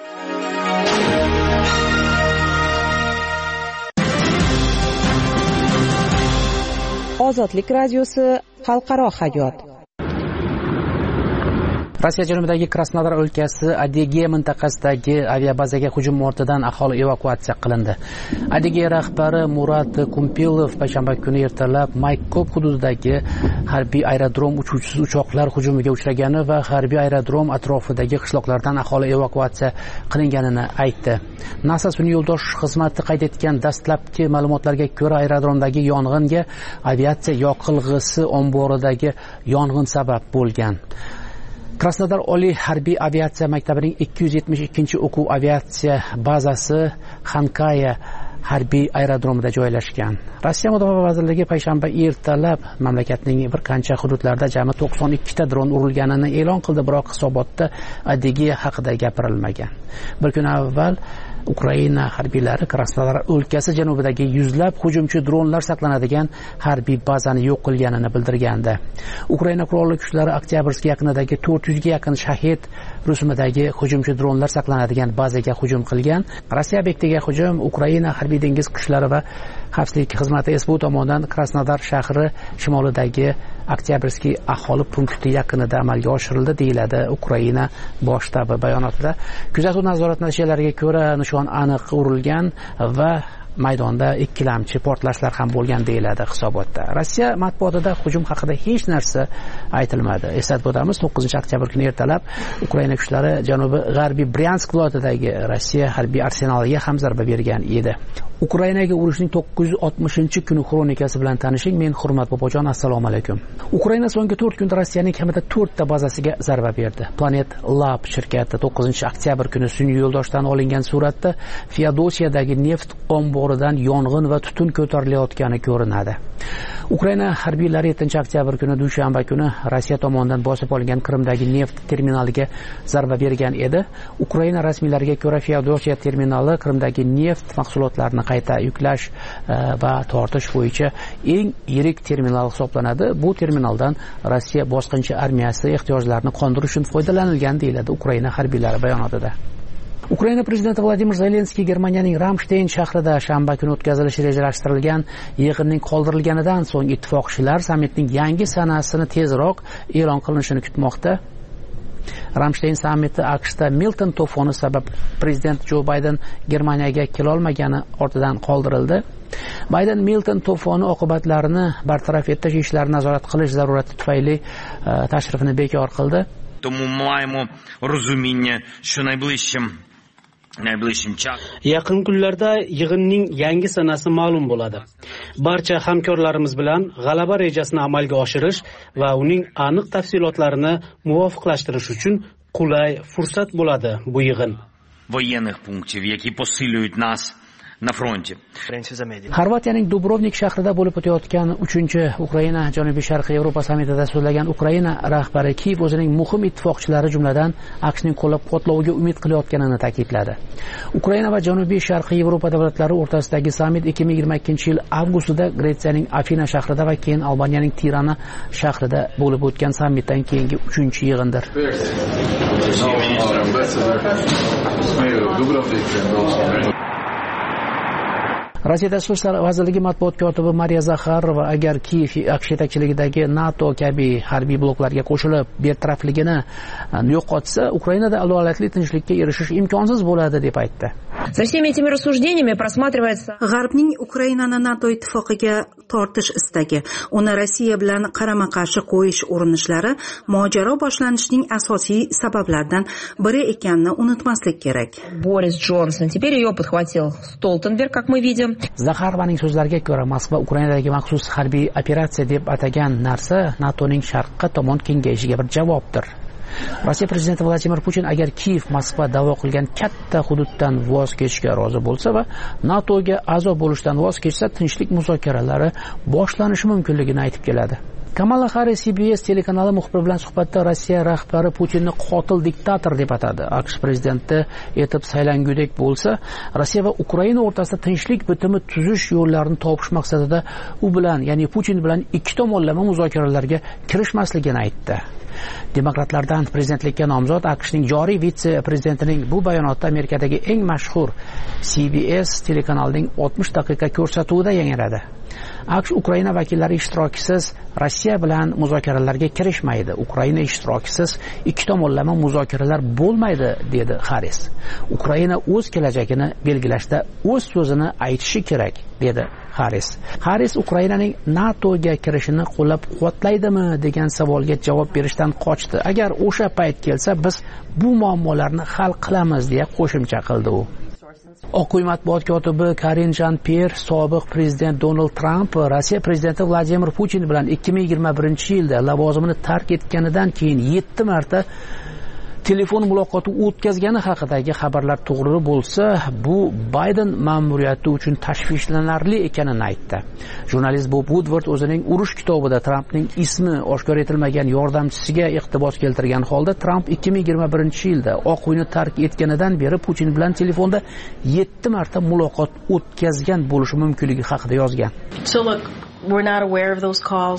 Ozodlik radiosi xalqaro hayot. Rossiya janubidagi Krasnodar o'lkasi Adygea mintaqasidagi aviabazaga hujum ortidan aholi evakuatsiya qilindi. Adygea rahbari Murat Kumpilov payshanba kuni ertalab Maykop hududidagi harbiy aerodrom uchuvchisiz uchoqlar hujumiga uchragani va harbiy aerodrom atrofidagi qishloqlardan aholi evakuatsiya qilinganini aytdi. NASA sun'iy yo'ldosh xizmati qayd etgan dastlabki ma'lumotlarga ko'ra, aerodromdagi yong'inga aviatsiya yoqilg'isi omboridagi yong'in sabab bo'lgan. Krasnodar Oliy harbiy aviatsiya maktabining 272-o'quv aviatsiya bazasi Xankaya harbiy aerodromida joylashgan. Rossiya Mudofaa vazirligi payshanba ertalab mamlakatning bir qancha hududlarida jami 92 ta dron urilganini e'lon qildi, biroq hisobotda Adygea haqida gapirilmagan. Bir kun avval Ukraina harbiylari Krasnodar o'lkasi janubidagi yuzlab hujumchi dronlar saqlanadigan harbiy bazani yo'q qilganini bildirgandi. Ukraina qurolli kuchlari Oktyabrsk yaqinidagi 400 ga yaqin shahid rusumidagi hujumchi dronlar saqlanadigan bazaga hujum qilgan. Rossiya bektiga hujum Ukraina harbiy dengiz kuchlari va xavfsizlik xizmati SBU tomonidan Krasnodar shahri shimolidagi Oktyabrskiy aholi punkti yaqinida amalga oshirildi, deyiladi Ukraina bosh shtabi bayonotida. Kuzatuv nazorati natijalariga ko'ra nishon aniq urilgan va maydonda ikkilamchi portlashlar ham bo'lgan, deyiladi hisobotda. Rossiya matbuotida hujum haqida hech narsa aytilmadi. Eslatib o'tamiz, 9-oktyabr kuni ertalab Ukraina kuchlari janubiy g'arbiy Bryansk viloyatidagi Rossiya harbiy arsenaliga ham zarba bergan edi. Ukrainaga urushning 960-kuni xronikasi bilan tanishing. Men Hurmat Bobojon, assalomu alaykum. Ukraina so'nggi 4 kunda Rossiyaning kamida 4 ta bazasiga zarba berdi. Planet Lab shirkati 9-oktyabr kuni sun'iy yo'ldoshdan olingan suratda Feodosiyadagi neft omboridan yong'in va tutun ko'tarilayotgani ko'rinadi. Ukraina harbiylari 7-oktyabr kuni dushanba kuni Rossiya tomonidan bosib olingan Qrimdagi neft terminaliga zarba bergan edi. Ukraina rasmiylariga ko'ra, Feodosiya terminali Qrimdagi neft mahsulotlarini qayta yuklash va tortish bo'yicha eng yirik terminal hisoblanadi. Bu terminaldan Rossiya bosqinchi armiyasi ehtiyojlarini qondirish uchun foydalanilgan, deyiladi Ukraina harbiylari bayonotida. Ukraina prezidenti Vladimir Zelenskiy Germaniyaning Ramstein shahrida shanba kuni o'tkazilishi rejalashtirilgan yig'inning qoldirilganidan so'ng ittifoqchilar sammitning yangi sanasini tezroq e'lon qilinishini kutmoqda. Ramstein sammiti AQShda Milton to'foni sabab prezident Jo Bayden Germaniyaga kelolmagani ortidan qoldirildi. Bayden Milton to'foni oqibatlarini bartaraf etish ishlarini nazorat qilish zarurati tufayli tashrifini bekor qildi. Тому маємо розуміння, що найближчим Yaqin kunlarda yig'inning yangi sanasi ma'lum bo'ladi. Barcha hamkorlarimiz bilan g'alaba rejasini amalga oshirish va uning aniq tafsilotlarini muvofiqlashtirish uchun qulay fursat bo'ladi bu yig'in. Воєнних пунктів, які посилюють нас на фронте. Xorvatiyaning Dubrovnik shahrida bo'lib o'tayotgan 3-Ukraina Janubiy Sharqiy Yevropa sammitida so'zlagan Ukraina rahbari Kiyev o'zining muhim ittifoqchilari jumladan AQShning qo'llab-quvvatloviga umid qilayotganini ta'kidladi. Ukraina va Janubiy Sharqiy Yevropa davlatlari o'rtasidagi sammit 2022-yil avgustida Gretsiyaning Afina shahrida va keyin Albaniyaning Tirana shahrida bo'lib o'tgan sammitdan keyingi 3-yig'indir. Rossiya Tashqi ishlar vazirligi matbuot kotibi Mariya Zakharova agar Kiyev AQSh yetakchiligidagi NATO kabi harbiy bloklarga qo'shilib betarafligini yo'qotsa, Ukrainada adolatli tinchlikka erishish imkonsiz bo'ladi deb aytdi. За всеми этими рассуждениями просматривается G'arbning Ukrainani NATO ittifoqiga tortish istagi, uni Rossiya bilan qarama-qarshi qo'yish urinishlari mojaro boshlanishining asosiy sabablaridan biri ekanini unutmaslik kerak. Борис Джонсон, теперь ее подхватил Столтенберг, как мы видим. Zakharovaning so'zlariga ko'ra, Moskva Ukrainadagi maxsus harbiy operatsiya deb atagan narsa NATOning sharqqa tomon kengayishiga bir javobdir. Rossiya prezidenti Vladimir Putin agar Kiyev Moskva da'vo qilgan katta hududdan voz kechishga rozi bo'lsa va NATOga a'zo bo'lishdan voz kechsa, tinchlik muzokaralari boshlanishi mumkinligini aytib keladi. Kamala Harris CBS telekanali muxbiri bilan suhbatda Rossiya rahbari Putinni qotil diktator deb atadi. AQSh prezidenti etib saylangudek bo'lsa, Rossiya va Ukraina o'rtasida tinchlik bitimi tuzish yo'llarini topish maqsadida u bilan, ya'ni Putin bilan ikki tomonlama muzokaralarga kirishmasligini aytdi. Demokratlardan prezidentlikka nomzod AQShning joriy vitse-prezidentining bu bayonoti Amerikadagi eng mashhur CBS telekanalining 60 daqiqa ko'rsatuvida yangradi. AQSh Ukraina vakillari ishtirokisiz Rossiya bilan muzokaralarga kirishmaydi. Ukraina ishtirokisiz ikki tomonlama muzokaralar bo'lmaydi, dedi Harris. Ukraina o'z kelajagini belgilashda o'z so'zini aytishi kerak, dedi Harris. Harris Ukrainaning NATOga kirishini qo'llab-quvvatlaydimi degan savolga javob berishdan qochdi. Agar o'sha payt kelsa, biz bu muammolarni hal qilamiz, deya qo'shimcha qildi u. Oq uy matbuot kotibi Karin Jean-Pierre sobiq prezident Donald Trump Rossiya prezidenti Vladimir Putin bilan 2021-yilda lavozimini tark etganidan keyin 7 marta telefon muloqoti o'tkazgani haqidagi xabarlar to'g'ri bo'lsa, bu Bayden ma'muriyati uchun tashvishlanarli ekanini aytdi. Jurnalist Bob Woodward o'zining urush kitobida Trumpning ismi oshkor etilmagan yordamchisiga iqtibos keltirgan holda Trump 2021-yilda Oq uyni tark etganidan beri Putin bilan telefonda 7 marta muloqot o'tkazgan bo'lishi mumkinligi haqida yozgan. We're not aware of those calls.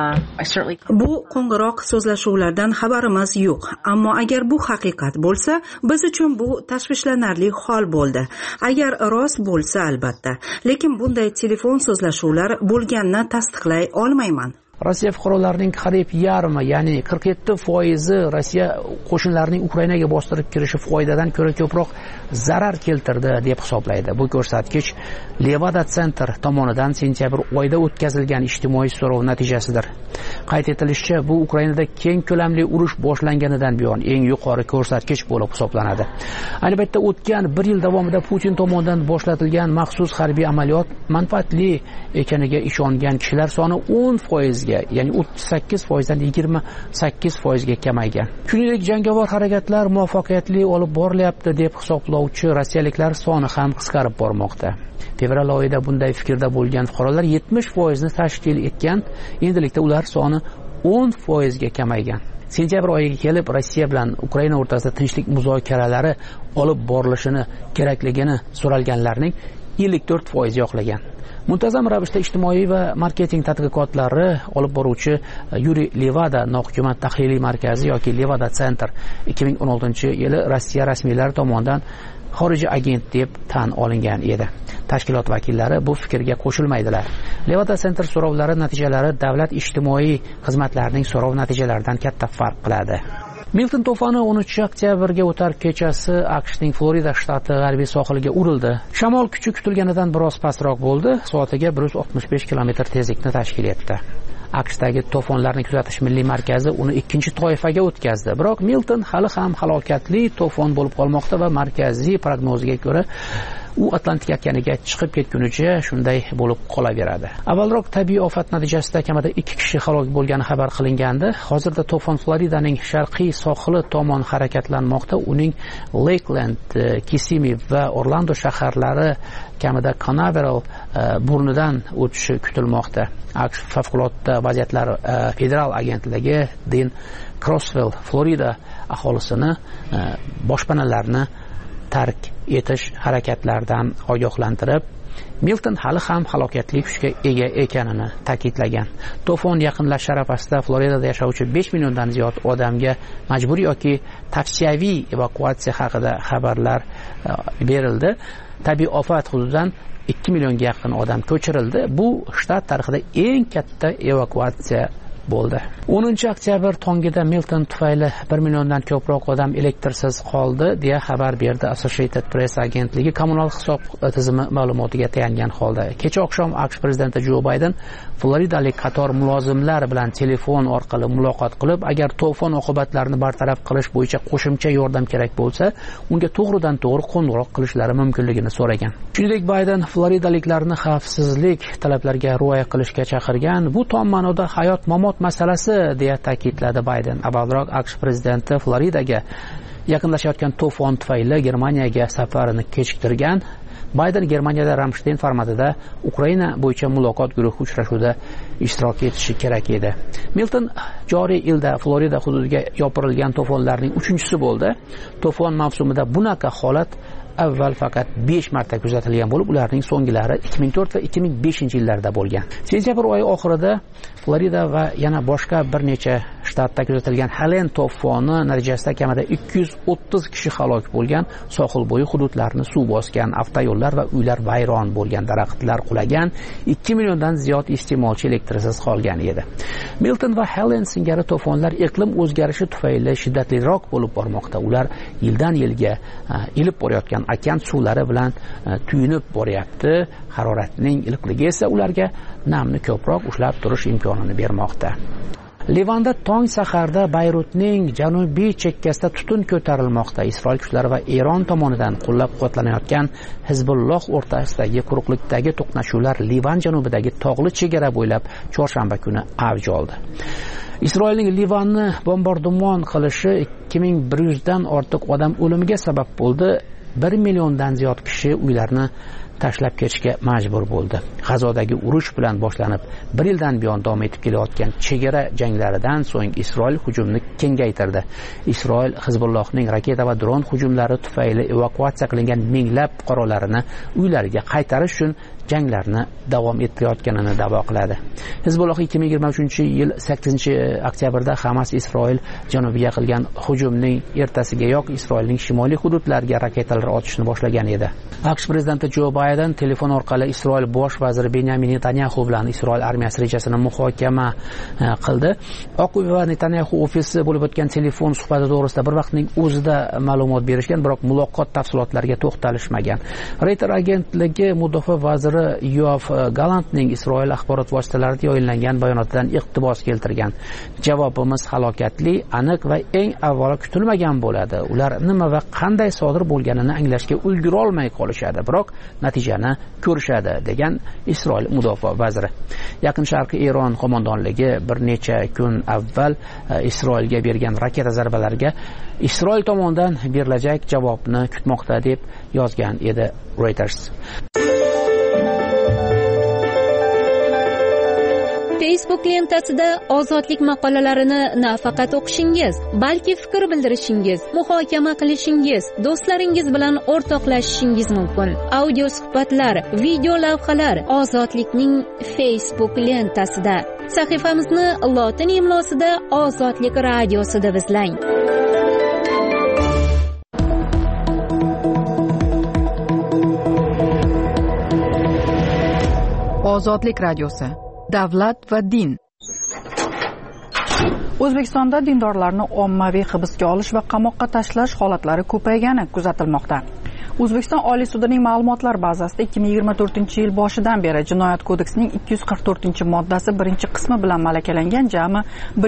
Bu qo'ng'iroq so'zlashuvlardan xabarimiz yo'q. Ammo agar bu haqiqat bo'lsa, biz uchun bu tashvishlanarli hol bo'ldi. Agar rost bo'lsa, albatta. Lekin bunday telefon so'zlashuvlar bo'lganini tasdiqlay olmayman. Rossiya fuqarolarining qariyb yarmi, ya'ni 47% Rossiya qo'shinlarining Ukrainaga bostirib kirishi foydadan ko'ra ko'proq zarar keltirdi deb hisoblaydi. Bu ko'rsatkich Levada Center tomonidan sentyabr oyida o'tkazilgan ijtimoiy so'rov natijasidir. Qayd etilishicha, bu Ukrainada keng ko'lamli urush boshlanganidan buyon eng yuqori ko'rsatkich bo'lib hisoblanadi. Ayni paytda o'tgan 1 yil davomida Putin tomonidan boshlatilgan maxsus harbiy amaliyot manfaatli ekaniga ishongan kishilar soni 10% ya'ni 38% dan 28% ga kamaygan. Shuningdek, jangovar harakatlar muvaffaqiyatli olib borilyapti deb hisoblovchi rossiyaliklar soni ham qisqarib bormoqda. Fevral oyida bunday fikrda bo'lgan fuqarolar 70% ni tashkil etgan, endilikda ular soni 10% ga kamaygan. Sentyabr oyiga kelib Rossiya bilan Ukraina o'rtasida tinchlik muzokaralari olib borilishini kerakligini so'ralganlarning 54% yoqlagan. Muntazam ravishda ijtimoiy va marketing tadqiqotlari olib boruvchi Yuri Levada nohukumat tahliliy markazi yoki Levada Center 2016-yili Rossiya rasmiylari tomonidan xorijiy agent deb tan olingan edi. Tashkilot vakillari bu fikrga qo'shilmaydilar. Levada Center so'rovlari natijalari davlat ijtimoiy xizmatlarining so'rov natijalaridan katta farq qiladi. Milton to'foni 13 oktyabrga o'tar kechasi AQShning Florida shtati g'arbiy sohiliga urildi. Shamol kuchi kutilganidan biroz pastroq bo'ldi, soatiga 165 km tezlikni tashkil etdi. AQShdagi to'fonlarni kuzatish milliy markazi uni ikkinchi toifaga o'tkazdi. Biroq Milton hali ham halokatli to'fon bo'lib qolmoqda va markaziy prognoziga ko'ra u Atlantik okeaniga chiqib ketgunicha shunday bo'lib qolaveradi. Avvalroq tabiiy ofat natijasida kamida 2 kishi halok bo'lgani xabar qilingandi. Hozirda to'fon Floridaning sharqiy sohili tomon harakatlanmoqda. Uning Lakeland, Kissimmee va Orlando shaharlari kamida Canaveral burnidan o'tishi kutilmoqda. AQSh favqulodda vaziyatlar federal agentligi Dean Crosswell Florida aholisini boshpanalarni tark etish harakatlaridan ogohlantirib, Milton hali ham halokatli kuchga ega ekanini ta'kidlagan. To'fon yaqinlashish arafasida Floridada yashovchi 5 milliondan ziyod odamga majburiy yoki tavsiyaviy evakuatsiya haqida xabarlar berildi. Tabiiy ofat hududidan 2 millionga yaqin odam ko'chirildi. Bu shtat tarixida eng katta evakuatsiya bo'ldi. 10-oktyabr tongida Milton tufayli 1 milliondan ko'proq odam elektrsiz qoldi deya xabar berdi Associated Press agentligi kommunal hisob tizimi ma'lumotiga tayangan holda. Kecha oqshom AQSh prezidenti Joe Biden Floridalik qator mulozimlar bilan telefon orqali muloqot qilib, agar to'fon oqibatlarini bartaraf qilish bo'yicha qo'shimcha yordam kerak bo'lsa, unga to'g'ridan to'g'ri qo'ng'iroq qilishlari mumkinligini so'ragan. Shuningdek, Biden floridaliklarni xavfsizlik talablariga rioya qilishga chaqirgan. Bu tom ma'noda hayot-mamot masalasi deya ta'kidladi Biden. Avvalroq AQSh prezidenti Floridaga yaqinlashayotgan to'fon tufayli Germaniyaga safarini kechiktirgan. Biden Germaniyada Ramstein formatida Ukraina bo'yicha muloqot guruhi uchrashuvida ishtirok etishi kerak edi. Milton joriy yilda Florida hududiga yopirilgan to'fonlarning 3-chisi bo'ldi. To'fon mavsumida bunaqa holat avval faqat 5 marta kuzatilgan bo'lib, ularning so'nggilari 2004 va 2005 yillarda bo'lgan. Sentyabr oyi oxirida Florida va yana boshqa bir necha shtatda kuzatilgan Helene to'foni natijasida kamida 230 kishi halok bo'lgan, sohil bo'yi hududlarni suv bosgan, avtoyo'llar va uylar vayron bo'lgan, daraxtlar qulagan, 2 milliondan ziyod iste'molchi elektrsiz qolgan edi. Milton va Helene singari to'fonlar iqlim o'zgarishi tufayli shiddatliroq bo'lib bormoqda. Ular yildan yilga ilib borayotgan okean suvlari bilan tuyunib boryapti. Haroratning iliqligi esa ularga namni ko'proq ushlab turish imkonini bermoqda. Livanda tong saharda Bayrutning janubiy chekkasida tutun ko'tarilmoqda. Isroil kuchlari va Eron tomonidan qo'llab-quvvatlanayotgan Hizbulloh o'rtasidagi quruqlikdagi to'qnashuvlar Livan janubidagi tog'li chegara bo'ylab chorshanba kuni avj oldi. Isroilning Livanni bombardimon qilishi 2100 dan ortiq odam o'limiga sabab bo'ldi. 1 milliondan ziyod kishi uylarini tashlab ketishga majbur bo'ldi. G'azodagi urush bilan boshlanib 1 yildan buyon davom etib kelayotgan chegara janglaridan so'ng Isroil hujumni kengaytirdi. Isroil Hizbullohning raketa va dron hujumlari tufayli evakuatsiya qilingan minglab fuqarolarini uylariga qaytarish uchun janglarni davom ettirayotganini da'vo qiladi. Hizbulloh 2023-yil 8-oktyabrda Hamas Isroil janubiga qilgan hujumning ertasigayoq Isroilning shimoliy hududlariga raketalar otishni boshlagan edi. AQSh prezidenti Joe Biden telefon orqali Isroil bosh vaziri Benyamin Netanyahu bilan Isroil armiyasi rejasini muhokama qildi. Oq uy va Netanyahu ofisi bo'lib o'tgan telefon suhbati to'g'risida bir vaqtning o'zida ma'lumot berishgan, biroq muloqot tafsilotlariga to'xtalishmagan. Reuters agentligi mudofaa vaziri Yoav Galantning Isroil axborot vositalarida yoyinlangan bayonotidan iqtibos keltirgan. Javobimiz halokatli, aniq va eng avvalo kutilmagan bo'ladi. Ular nima va qanday sodir bo'lganini anglashga ulgura olmay qolishadi, biroq natijani ko'rishadi, degan Isroil mudofaa vaziri. Yaqin Sharqiy Eron qo'mondonligi bir necha kun avval Isroilga bergan raketa zarbalariga Isroil tomonidan berilajak javobni kutmoqda deb yozgan edi Reuters. Facebook lentasida ozodlik maqolalarini nafaqat o'qishingiz, balki fikr bildirishingiz, muhokama qilishingiz, do'stlaringiz bilan o'rtoqlashishingiz mumkin. Audio suhbatlar, video lavhalar Ozodlikning Facebook lentasida. Sahifamizni lotin imlosida Ozodlik radiosi deb izlang. Ozodlik radiosi. Davlat va din. O'zbekistonda dindorlarni ommaviy hibsga olish va qamoqqa tashlash holatlari ko'paygani kuzatilmoqda. O'zbekiston Oliy sudining ma'lumotlar bazasida 2024-yil boshidan beri Jinoyat kodeksining 244-moddasi birinchi qismi bilan malakalangan jami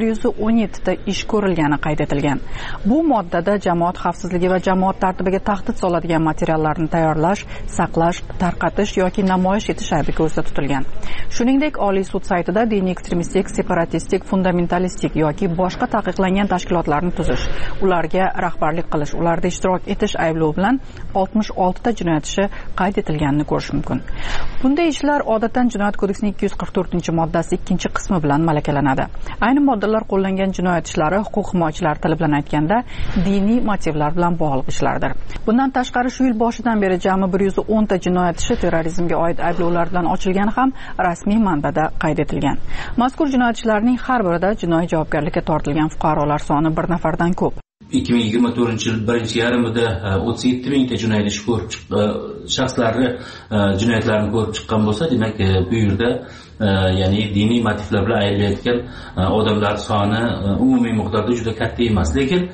117 ta ish ko'rilgani qayd etilgan. Bu moddada jamoat xavfsizligi va jamoat tartibiga tahdid soladigan materiallarni tayyorlash, saqlash, tarqatish yoki namoyish etish aybi ko'zda tutilgan. Shuningdek, Oliy sud saytida diniy ekstremistik, separatistik, fundamentalistik yoki boshqa taqiqlangan tashkilotlarni tuzish, ularga rahbarlik qilish, ularda ishtirok etish ayblovi bilan 66 ta jinoyat ishi qayd etilganini ko'rish mumkin. Bunday ishlar odatdan Jinoyat kodeksining 244-moddasi 2-qismi bilan malakalanadi. Ayni moddalar qo'llangan jinoyat ishlari huquq himoyachilari tili bilan aytganda diniy motivlar bilan bog'liq ishlardir. Bundan tashqari shu yil boshidan beri jami 110 ta jinoyat ishi terrorizmga oid ayblovlar bilan ochilgani ham rasmiy manbada qayd etilgan. Mazkur jinoyat ishlarining har birida jinoiy javobgarlikka tortilgan fuqarolar soni 1 nafardan ko'p. 2024-yil birinchi yarmida 37 mingta jinoyat ishi ko'rib shaxslarni jinoyatlarni ko'rib chiqqan bo'lsa, demak bu yerda ya'ni diniy motivlar bilan aylanayotgan odamlar soni umumiy miqdorda juda katta emas. Lekin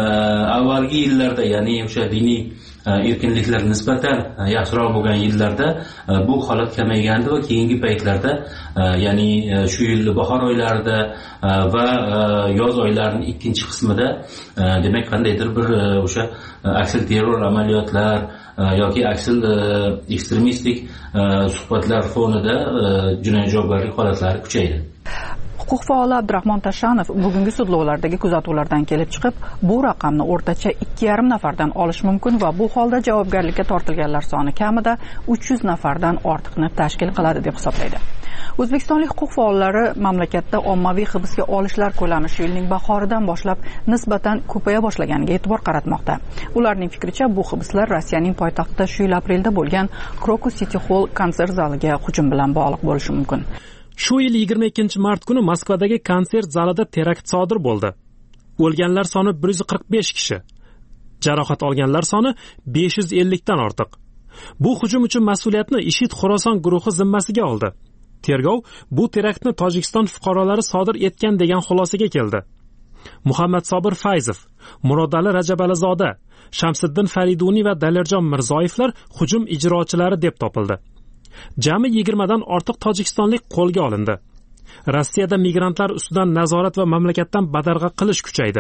avvalgi yillarda, ya'ni o'sha diniy erkinliklar nisbatan yaxshiroq bo'lgan yillarda bu holat kamaygandi va keyingi paytlarda, ya'ni shu yil bahor oylarida va yoz oylarining 2-qismida demak qandaydir bir o'sha aksil terror amaliyotlar yoki aksil ekstremistik suhbatlar fonida jinoiy javobgarlik holatlari kuchaydi. Huquq faoli Abdurahmon Tashanov bugungi sudlovlardagi kuzatuvlardan kelib chiqib, bu raqamni o'rtacha 2,5 nafardan olish mumkin va bu holda javobgarlikka tortilganlar soni kamida 300 nafardan ortiqni tashkil qiladi deb hisoblaydi. O'zbekistonlik huquq faollari mamlakatda ommaviy hibsga olishlar ko'lami shu yilning bahoridan boshlab nisbatan ko'paya boshlaganiga e'tibor qaratmoqda. Ularning fikricha, bu hibslar Rossiyaning poytaxtida shu yil aprelda bo'lgan Krokus City Hall konsert zaliga hujum bilan bog'liq bo'lishi mumkin. Shu yil 22-mart kuni Moskvadagi konsert zalida terakt sodir bo'ldi. O'lganlar soni 145 kishi. Jarohat olganlar soni 550 dan ortiq. Bu hujum uchun mas'uliyatni IShID Xorason guruhi zimmasiga oldi. Tergov bu teraktni Tojikiston fuqarolari sodir etgan degan xulosaga keldi. Muhammad Sobir Fayzov, Murodali Rajabalizoda, Shamsiddin Fariduniy va Dalirjon Mirzoyevlar hujum ijrochilari deb topildi. Jami 20 dan ortiq tojikistonlik qo'lga olindi. Rossiyada migrantlar ustidan nazorat va mamlakatdan badarg'a qilish kuchaydi.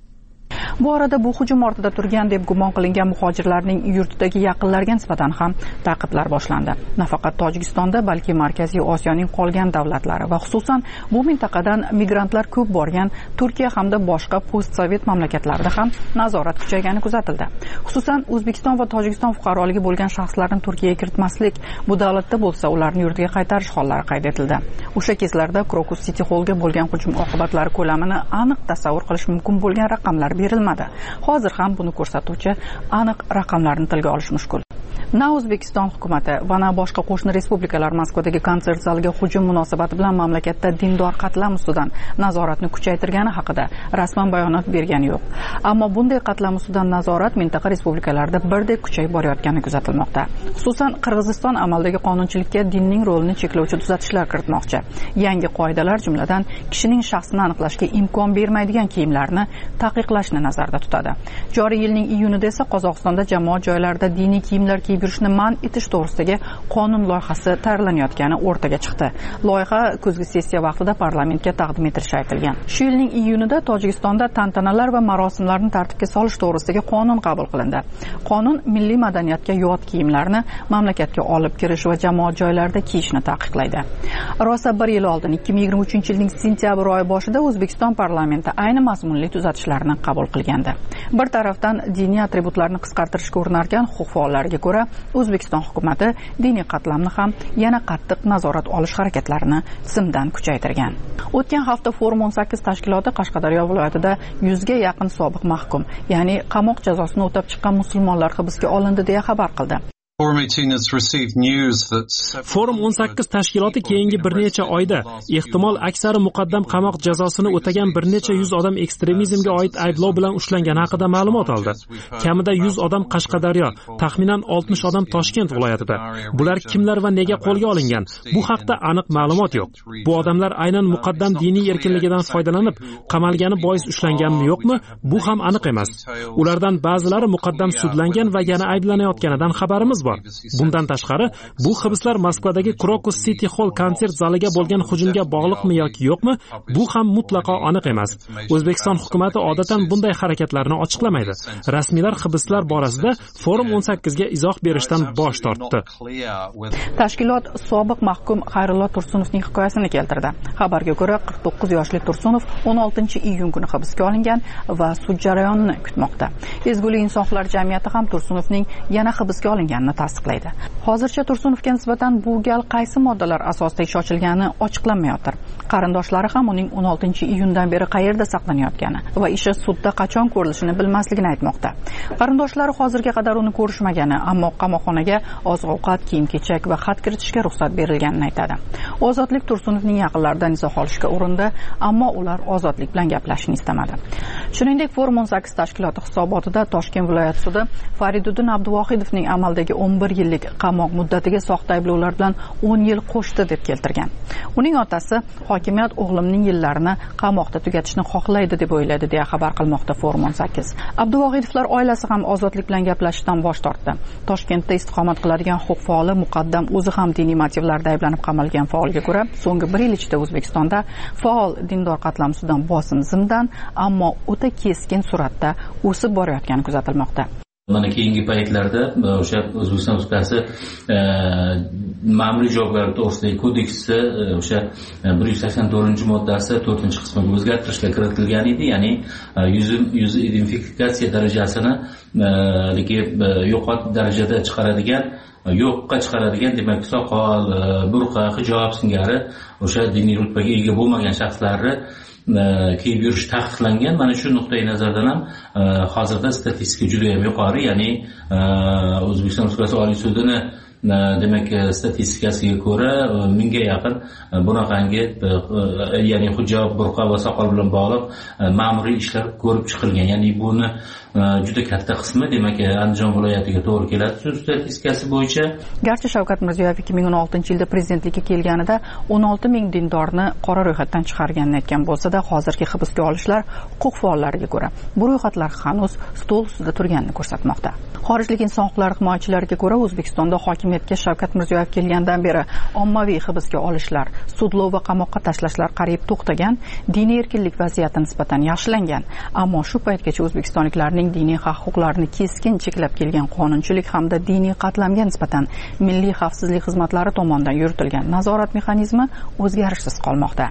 Bu orada bu hujum ortida turgan deb gumon qilingan muhojirlarning yurtidagi yaqinlariga nisbatan ham ta'qiblar boshlandi. Nafaqat Tojikistonda, balki Markaziy Osiyoning qolgan davlatlari va xususan bu mintaqadan migrantlar ko'p borgan Turkiya hamda boshqa postsovet mamlakatlarida ham nazorat kuchaygani kuzatildi. Xususan O'zbekiston va Tojikiston fuqaroligi bo'lgan shaxslarni Turkiyaga kiritmaslik, bu davlatda bo'lsa ularni yurtiga qaytarish hollari qayd etildi. O'sha kezlarda Krokus City Hallga bo'lgan hujum oqibatlari ko'lamini aniq tasavvur qilish mumkin bo'lgan raqamlar berilmadi. Hozir ham buni ko'rsatuvchi aniq raqamlarni tilga olish mushkul. Na O'zbekiston hukumati va na boshqa qo'shni respublikalar Moskvadagi konsert zaliga hujum munosabati bilan mamlakatda dindor qatlam ustidan nazoratni kuchaytirgani haqida rasman bayonot bergani yo'q. Ammo bunday qatlam ustidan nazorat mintaqa respublikalarida birdek kuchayib borayotgani kuzatilmoqda. Xususan Qirg'iziston amaldagi qonunchilikka dinning rolini cheklovchi tuzatishlar kiritmoqchi. Yangi qoidalar jumladan kishining shaxsini aniqlashga imkon bermaydigan kiyimlarni taqiqlashni nazarda tutadi. Joriy yilning iyunida esa Qozog'istonda jamoat joylarida diniy kiyimlar kiyib yurishni man etish to'g'risidagi qonun loyihasi tayyorlanayotgani o'rtaga chiqdi. Loyiha kuzgi sessiya vaqtida parlamentga taqdim etilishi aytilgan. Shu yilning iyunida Tojikistonda tantanalar va marosimlarni tartibga solish to'g'risidagi qonun qabul qilindi. Qonun milliy madaniyatga yot kiyimlarni mamlakatga olib kirish va jamoat joylarida kiyishni taqiqlaydi. Rosa 1 yil oldin 2023-yilning sentyabr oyi boshida O'zbekiston parlamenti ayni mazmunli tuzatishlarni qabul qilgandi. Bir tarafdan diniy atributlarni qisqartirishga urinarkan huquq faollariga ko'ra, O'zbekiston hukumati diniy qatlamni ham yana qattiq nazorat olish harakatlarini simdan kuchaytirgan. O'tgan hafta Forum 18 tashkiloti Qashqadaryo viloyatida 100 ga yaqin sobiq mahkum, ya'ni qamoq jazosini o'tab chiqqan musulmonlar hibsga olindi deya xabar qildi. Forum 18 tashkiloti keyingi bir necha oyda ehtimol aksari muqaddam qamoq jazosini o'tagan bir necha yuz odam ekstremizmga oid ayblov bilan ushlangani haqida ma'lumot oldi. Kamida 100 odam Qashqadaryo, taxminan 60 odam Toshkent viloyatida. Bular kimlar va nega qo'lga olingan? Bu haqda aniq ma'lumot yo'q. Bu odamlar aynan muqaddam diniy erkinligidan foydalanib qamalgani bois ushlanganmi yo'qmi? Bu ham aniq emas. Ulardan ba'zilari muqaddam sudlangan va yana ayblanayotganidan xabarimiz bor. Bundan tashqari, bu hibslar Moskvadagi Krokus City Hall konsert zaliga bo'lgan hujumga bog'liqmi yoki yo'qmi? Bu ham mutlaqo aniq emas. O'zbekiston hukumatı odatan bunday harakatlarni ochiqlamaydi. Rasmiylar hibslar borasida Forum 18 ga izoh berishdan bosh tortdi. Tashkilot sobiq mahkum Xayrullo Tursunovning hikoyasini keltirdi. Xabarga ko'ra, 49 yoshli Tursunov 16-iyun kuni hibsga olingan va sud jarayonini kutmoqda. Ezgulik insonlar jamiyati ham Tursunovning yana hibsga olinganini tasdiqlaydi. Hozircha Tursunovga nisbatan bu gal qaysi moddalar asosida ish ochilgani ochiqlanmayotir. Qarindoshlari ham uning 16-iyundan beri qayerda saqlanayotgani va ishi sudda qachon ko'rilishini bilmasligini aytmoqda. Qarindoshlari hozirga qadar uni ko'rishmagani, ammo qamoqxonaga oziq-ovqat, kiyim-kechak va xat kiritishga ruxsat berilganini aytadi. Ozodlik Tursunovning yaqinlaridan izoh olishga urindi, ammo ular Ozodlik bilan gaplashishni istamadi. Shuningdek, Forum 18 tashkiloti hisobotida Toshkent viloyat sudi Fariduddin Abduvohidovning amaldagi 11 yillik qamoq muddatiga soxta ayblovlar bilan 10 yil qo'shdi deb keltirgan. Uning otasi hokimiyat o'g'limning yillarini qamoqda tugatishni xohlaydi deb o'yladi deya xabar qilmoqda Forum 18. Abduvohidovlar oilasi ham Ozodlik bilan gaplashishdan bosh tortdi. Toshkentda istiqomat qiladigan huquq faoli muqaddam o'zi ham diniy motivlarda ayblanib qamalgan faolga ko'ra, so'nggi 1 yil ichida O'zbekistonda faol dindor qatlamsidan bosim zimdan, ammo o'ta keskin suratda o'sib borayotgani kuzatilmoqda. Mana keyingi paytlarda o'sha O'zbekiston Respublikasi ma'muriy javobgarlik to'g'risidagi kodeksi o'sha 184-moddasi 4-qismiga o'zgartirishlar kiritilgan edi, ya'ni yuz identifikatsiya darajasini yo'qot darajada yo'qqa chiqaradigan, demak soqol, burqa, hijob singari o'sha diniy rutbaga ega bo'lmagan shaxslarni kiyib yurish taqiqlangan. Mana shu nuqtai nazardan ham hozirda statistika juda ham yuqori, ya'ni O'zbekiston Respublikasi Oliy sudini demak statistikasiga ko'ra 1000 ga yaqin bunaqangi ya'ni hijob, burqa va soqol bilan bog'liq ma'muriy ishlar ko'rib chiqilgan. Ya'ni buni juda katta qismi demak Andijon viloyatiga to'g'ri keladi sud statistikasi bo'yicha. Garchi Shavkat Mirziyoyev 2016-yilda prezidentlikka kelganida 16 ming dindorni qora ro'yxatdan chiqarganini aytgan bo'lsa-da, hozirgi hibsga olishlar huquq faollariga ko'ra bu ro'yxatlar hanuz stol ustida turganini ko'rsatmoqda. Xorijlik inson huquqlari himoyachilariga ko'ra, O'zbekistonda hokimiyatga Shavkat Mirziyoyev kelgandan beri ommaviy hibsga olishlar, sudlov va qamoqqa tashlashlar qariyb to'xtagan, diniy erkinlik vaziyati nisbatan yaxshilangan. Ammo shu paytgacha o'zbekistonliklarning diniy haq-huquqlarini keskin cheklab kelgan qonunchilik hamda diniy qatlamga nisbatan milliy xavfsizlik xizmatlari tomonidan yuritilgan nazorat mexanizmi o'zgarishsiz qolmoqda.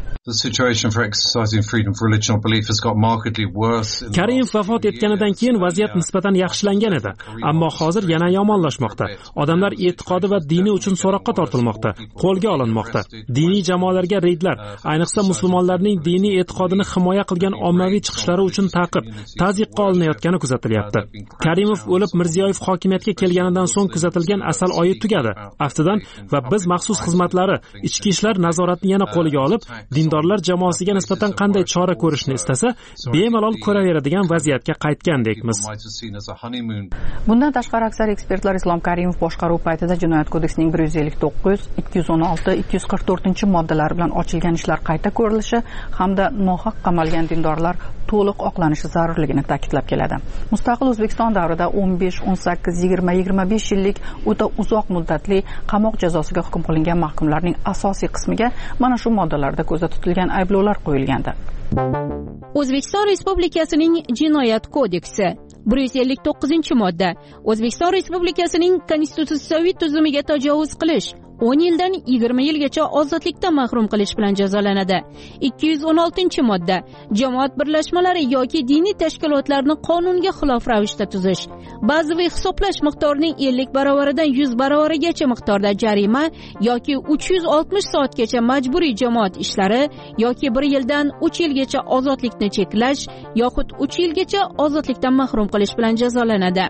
Karimov vafot etganidan keyin vaziyat nisbatan yaxshilangan edi, ammo hozir yana yomonlashmoqda. Odamlar e'tiqodi va dini uchun so'roqqa tortilmoqda, qo'lga olinmoqda. Diniy jamoalarga reydlar, ayniqsa musulmonlarning diniy e'tiqodini himoya qilgan ommaviy chiqishlari uchun ta'qib, tazyiqqa olinayotgani kuzatilmoqda. Karimov o'lib, Mirziyoyev hokimiyatga kelganidan so'ng kuzatilgan asal oyi tugadi. Aftidan va biz maxsus xizmatlari ichki ishlar nazoratni yana qo'liga olib, dindorlar jamoasiga nisbatan qanday chora ko'rishni istasa, bemalol ko'raveradigan vaziyatga qaytgandekmiz. Bundan tashqari aksar ekspertlar Islom Karimov boshqaruv paytida Jinoyat kodeksining 159, 216, 244-moddalari bilan ochilgan ishlar qayta ko'rilishi hamda nohaq qamalgan dindorlar to'liq oqlanishi zarurligini ta'kidlab keladi. Mustaqil O'zbekiston davrida 15, 18, 20, 25 yillik o'ta uzoq muddatli qamoq jazosiga hukm qilingan mahkumlarning asosiy qismiga mana shu moddalarda ko'zda tutilgan ayblovlar qo'yilgandi. O'zbekiston Respublikasining Jinoyat kodeksi 159-modda O'zbekiston Respublikasining konstitutsiyaviy tuzumiga tajovuz qilish 10 yildan 20 yilgacha ozodlikdan mahrum qilish bilan jazolanadi. 216-modda jamoat birlashmalari yoki diniy tashkilotlarni qonunga xilof ravishda tuzish, ba'ziviy hisoblash miqdorining 50 baravaridan 100 baravarigacha miqdorda jarima yoki 360 soatgacha majburiy jamoat ishlari yoki 1 yildan 3 yilgacha ozodlikni cheklash yoxud 3 yilgacha ozodlikdan mahrum qilish bilan jazolanadi.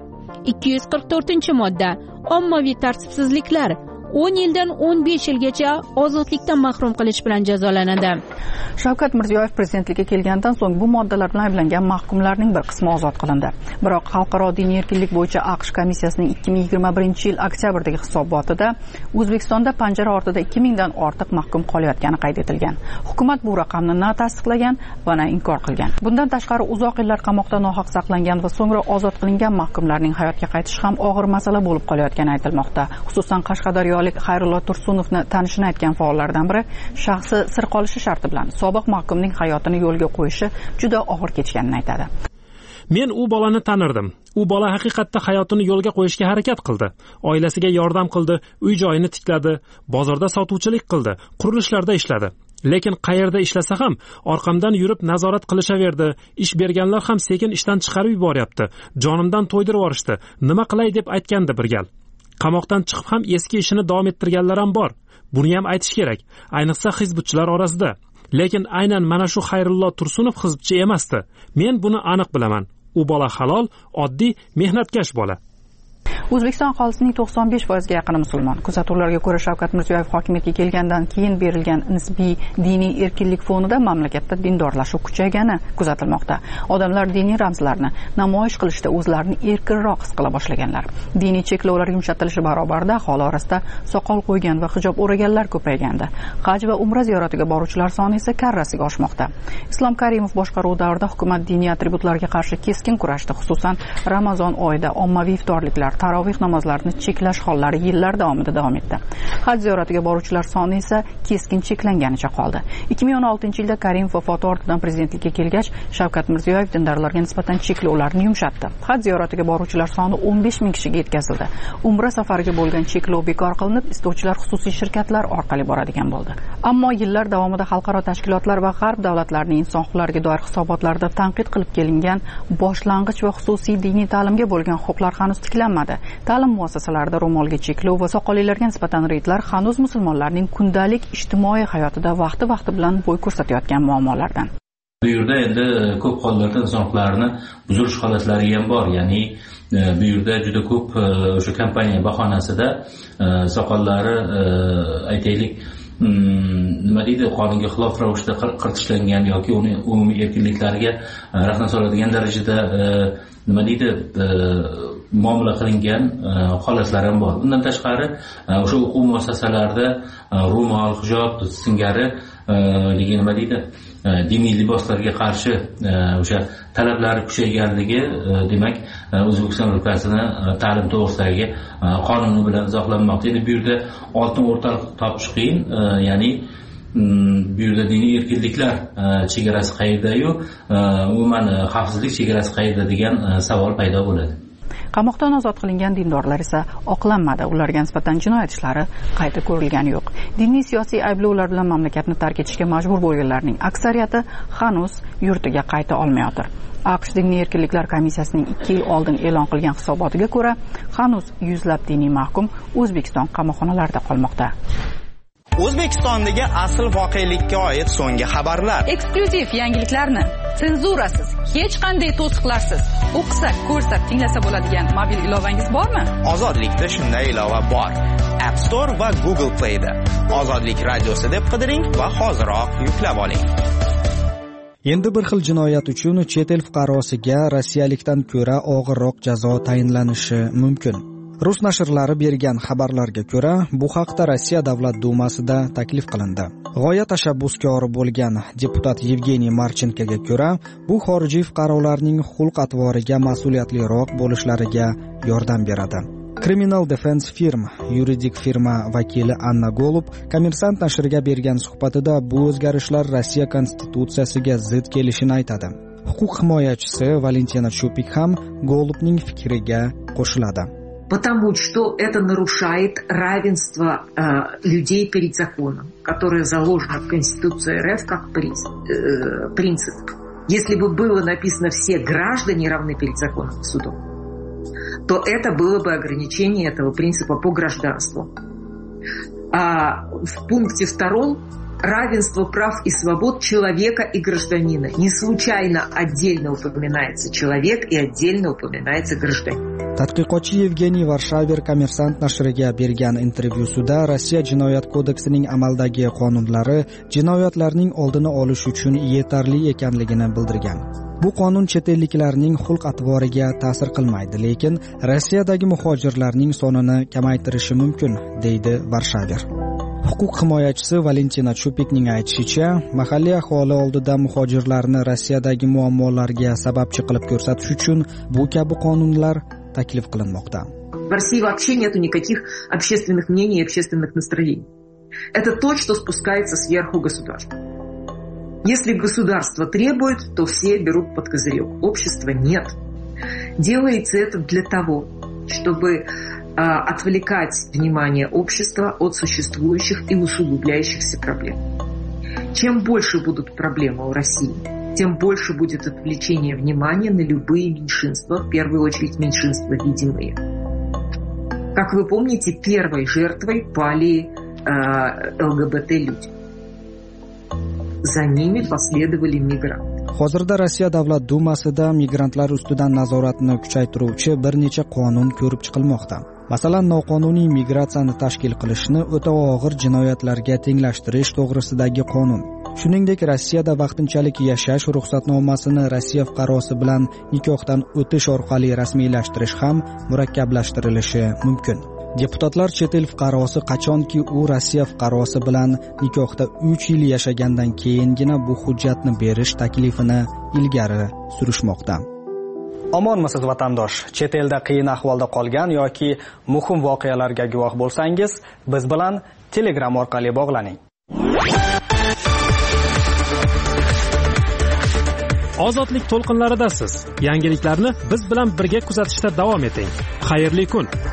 244-modda ommaviy tartibsizliklar 10 yildan 15 yilgacha ozodlikdan mahrum qilish bilan jazolanadi. Shavkat Mirziyoyev prezidentlikka kelgandan so'ng bu moddalar bilan ayblangan mahkumlarning bir qismi ozod qilindi. Biroq Xalqaro diniy erkinlik bo'yicha AQSh komissiyasining 2021-yil oktyabrdagi hisobotida O'zbekistonda panjara ortida 2000 dan ortiq mahkum qolayotgani qayd etilgan. Hukumat bu raqamni na tasdiqlagan va na inkor qilgan. Bundan tashqari uzoq yillar qamoqda nohaq saqlangan va so'ngra ozod qilingan mahkumlarning hayotga qaytishi ham og'ir masala bo'lib qolayotgani aytilmoqda. Xususan Qashqadaryo Xayrullo Tursunovni tanishini aytgan faollardan biri shaxsi sir qolishi sharti bilan sobiq mahkumning hayotini yo'lga qo'yishi juda og'ir kechganini aytadi. Men u bolani tanirdim. U bola haqiqatda hayotini yo'lga qo'yishga harakat qildi. Oilasiga yordam qildi, uy-joyini tikladi, bozorda sotuvchilik qildi, qurilishlarda ishladi. Lekin qayerda ishlasa ham orqamdan yurib nazorat qilishaverdi. Ish berganlar ham sekin ishdan chiqarib yuboryapti. Jonimdan to'ydirib yorishdi. Nima qilay deb aytgandi bir gal. Qamoqdan chiqib ham eski ishini davom ettirganlar ham bor. Buni ham aytish kerak, ayniqsa hizbutchilar orasida. Lekin aynan mana shu Xayrullo Tursunov hizbchi emasdi. Men buni aniq bilaman. U bola halol, oddiy, mehnatkash bola. O'zbekiston aholisining 95% yaqini musulmon. Kuzatuvlarga ko'ra Shavkat Mirziyoyev hokimiyatga kelgandan keyin berilgan nisbiy diniy erkinlik fonida mamlakatda dindorlashuv kuchaygani kuzatilmoqda. Odamlar diniy ramzlarni namoyish qilishda o'zlarini erkinroq his qila boshlaganlar. Diniy cheklovlar yumshatilishi barobarida aholi orasida soqol qo'ygan va hijob o'raganlar ko'paygandi. Haj va umra ziyoratiga boruvchilar soni esa karrasiga oshmoqda. Islom Karimov boshqaruvi davrida hukumat diniy atributlarga qarshi keskin kurashdi. Xususan Ramazon oyida ommaviy iftorliklar, tarovih namozlarini cheklash hollari yillar davomida davom etdi. Haj ziyoratiga boruvchilar soni esa keskin cheklanganicha qoldi. 2016-yilda Karimov vafoti ortidan prezidentlikka kelgach, Shavkat Mirziyoyev dindorlarga nisbatan cheklovlarni yumshatdi. Haj ziyoratiga boruvchilar soni 15 ming kishiga yetkazildi. Umra safariga bo'lgan cheklov bekor qilinib, istovchilar xususiy shirkatlar orqali boradigan bo'ldi. Ammo yillar davomida xalqaro tashkilotlar va g'arb davlatlarining inson huquqlariga doir hisobotlarida tanqid qilib kelingan boshlang'ich va xususiy diniy ta'limga bo'lgan huquqlar hanuz tiklanmadi. Ta'lim muassasalarida ro'molga cheklov va soqollilarga nisbatan reydlar hanuz musulmonlarning kundalik ijtimoiy hayotida vaqti bilan bo'y ko'rsatayotgan muammolardan. Bu yerda endi ko'p hollarda inson huquqlarini buzilish holatlari ham bor. Ya'ni bu yerda juda ko'p o'sha kompaniya bahonasida soqollari aytaylik nima deydi, qonunga xilof ravishda qirtishlangan yoki uni umumiy erkinliklariga rahna soladigan darajada nima deydi muomala qilingan holatlar ham bor. Bundan tashqari o'sha o'quv muassasalarida ro'mol, hijob singari nima deydi diniy liboslarga qarshi o'sha talablari kuchayganligi demak O'zbekiston Respublikasini ta'lim to'g'risidagi qonuni bilan izohlanmoqda. Endi bu yerda oltin o'rtaliq topish qiyin, ya'ni bu yerda diniy erkinliklar chegarasi qayerda-yu, umuman xavfsizlik chegarasi qayerda degan savol paydo bo'ladi. Qamoqdan ozod qilingan dindorlar esa oqlanmadi. Ularga nisbatan jinoyat ishlari qayta ko'rilgani yo'q. Diniy siyosiy ayblovlar bilan mamlakatni tark etishga majbur bo'lganlarning aksariyati hanuz yurtiga qayta olmayotir. AQSh diniy erkinliklar komissiyasining 2 yil oldin e'lon qilgan hisobotiga ko'ra, hanuz yuzlab diniy mahkum O'zbekiston qamoqxonalarida qolmoqda. O'zbekistondagi asl voqelikka oid so'nggi xabarlar. Eksklyuziv yangiliklarni senzurasiz, hech qanday to'siqlarsiz o'qisak, ko'rsak, tinglasa bo'ladigan mobil ilovangiz bormi? Ozodlikda shunday ilova bor. App Store va Google Play'da Ozodlik radiosi deb qidiring va hoziroq yuklab oling. Endi bir xil jinoyat uchun chet el fuqarosiga rossiyalikdan ko'ra og'irroq jazo tayinlanishi mumkin. Rus nashrlari bergan xabarlarga ko'ra, bu haqda Rossiya Davlat dumasida taklif qilindi. G'oya tashabbuskori bo'lgan deputat Yevgeniy Marchenkoga ko'ra, bu xorijiy fuqarolarning xulq-atvoriga mas'uliyatliroq bo'lishlariga yordam beradi. Criminal Defense Firm yuridik firma vakili Anna Golub Kommersant nashriga bergan suhbatida bu o'zgarishlar Rossiya konstitutsiyasiga zid kelishini aytadi. Huquq himoyachisi Valentina Chupik ham Golubning fikriga qo'shiladi. Потому что это нарушает равенство людей перед законом, которое заложено в Конституции РФ как принцип. Если бы было написано «все граждане равны перед законом и судом», то это было бы ограничение этого принципа по гражданству. А в пункте 2 равенство прав и свобод человека и гражданина. Не случайно отдельно упоминается человек и отдельно упоминается гражданин. Tadqiqotchi Yevgeniy Varshaver Kommersant nashriga bergan intervyusida Rossiya jinoyat kodeksining amaldagi qonunlari jinoyatlarning oldini olish uchun yetarli ekanligini bildirgan. Bu qonun chet elliklarning xulq-atvoriga ta'sir qilmaydi, lekin Rossiyadagi muhojirlarning sonini kamaytirishi mumkin, deydi Varshaver. Huquq himoyachisi Valentina Chupikning aytishicha, mahalliy aholi oldida muhojirlarni Rossiyadagi muammolarga sababchi qilib ko'rsatish uchun bu kabi qonunlar taklif qilinmoqda. В России вообще нету никаких общественных мнений и общественных настроений. Это то, что спускается сверху государства. Если государство требует, то все берут под козырек. Общества нет. Делается это для того, чтобы отвлекать внимание общества от существующих и усугубляющихся проблем. Чем больше будут проблемы у России, тем больше будет отвлечение внимания на любые меньшинства, в первую очередь меньшинства видимые. Как вы помните, первой жертвой пали ЛГБТ-люди. За ними последовали мигранты. Hozirda Rossiya Davlat Dumasida migrantlar ustidan nazoratni kuchaytiruvchi bir necha qonun ko'rib chiqilmoqda. Masalan, noqonuniy migratsiyani tashkil qilishni o'ta og'ir jinoyatlarga tenglashtirish to'g'risidagi qonun. Shuningdek, Rossiyada vaqtinchalik yashash ruxsatnomasini Rossiya fuqarosi bilan nikohdan o'tish orqali rasmiylashtirish ham murakkablashtirishi mumkin. Deputatlar chet el fuqarosi qachonki u Rossiya fuqarosi bilan nikohda 3 yil yashagandan keyingina bu hujjatni berish taklifini ilgari surishmoqda. Omonmisiz vatandosh? Chet elda qiyin ahvolda qolgan yoki muhim voqealarga guvoh bo'lsangiz, biz bilan Telegram orqali bog'laning. Ozodlik to'lqinlaridasiz. Yangiliklarni biz bilan birga kuzatishda davom eting. Xayrli kun.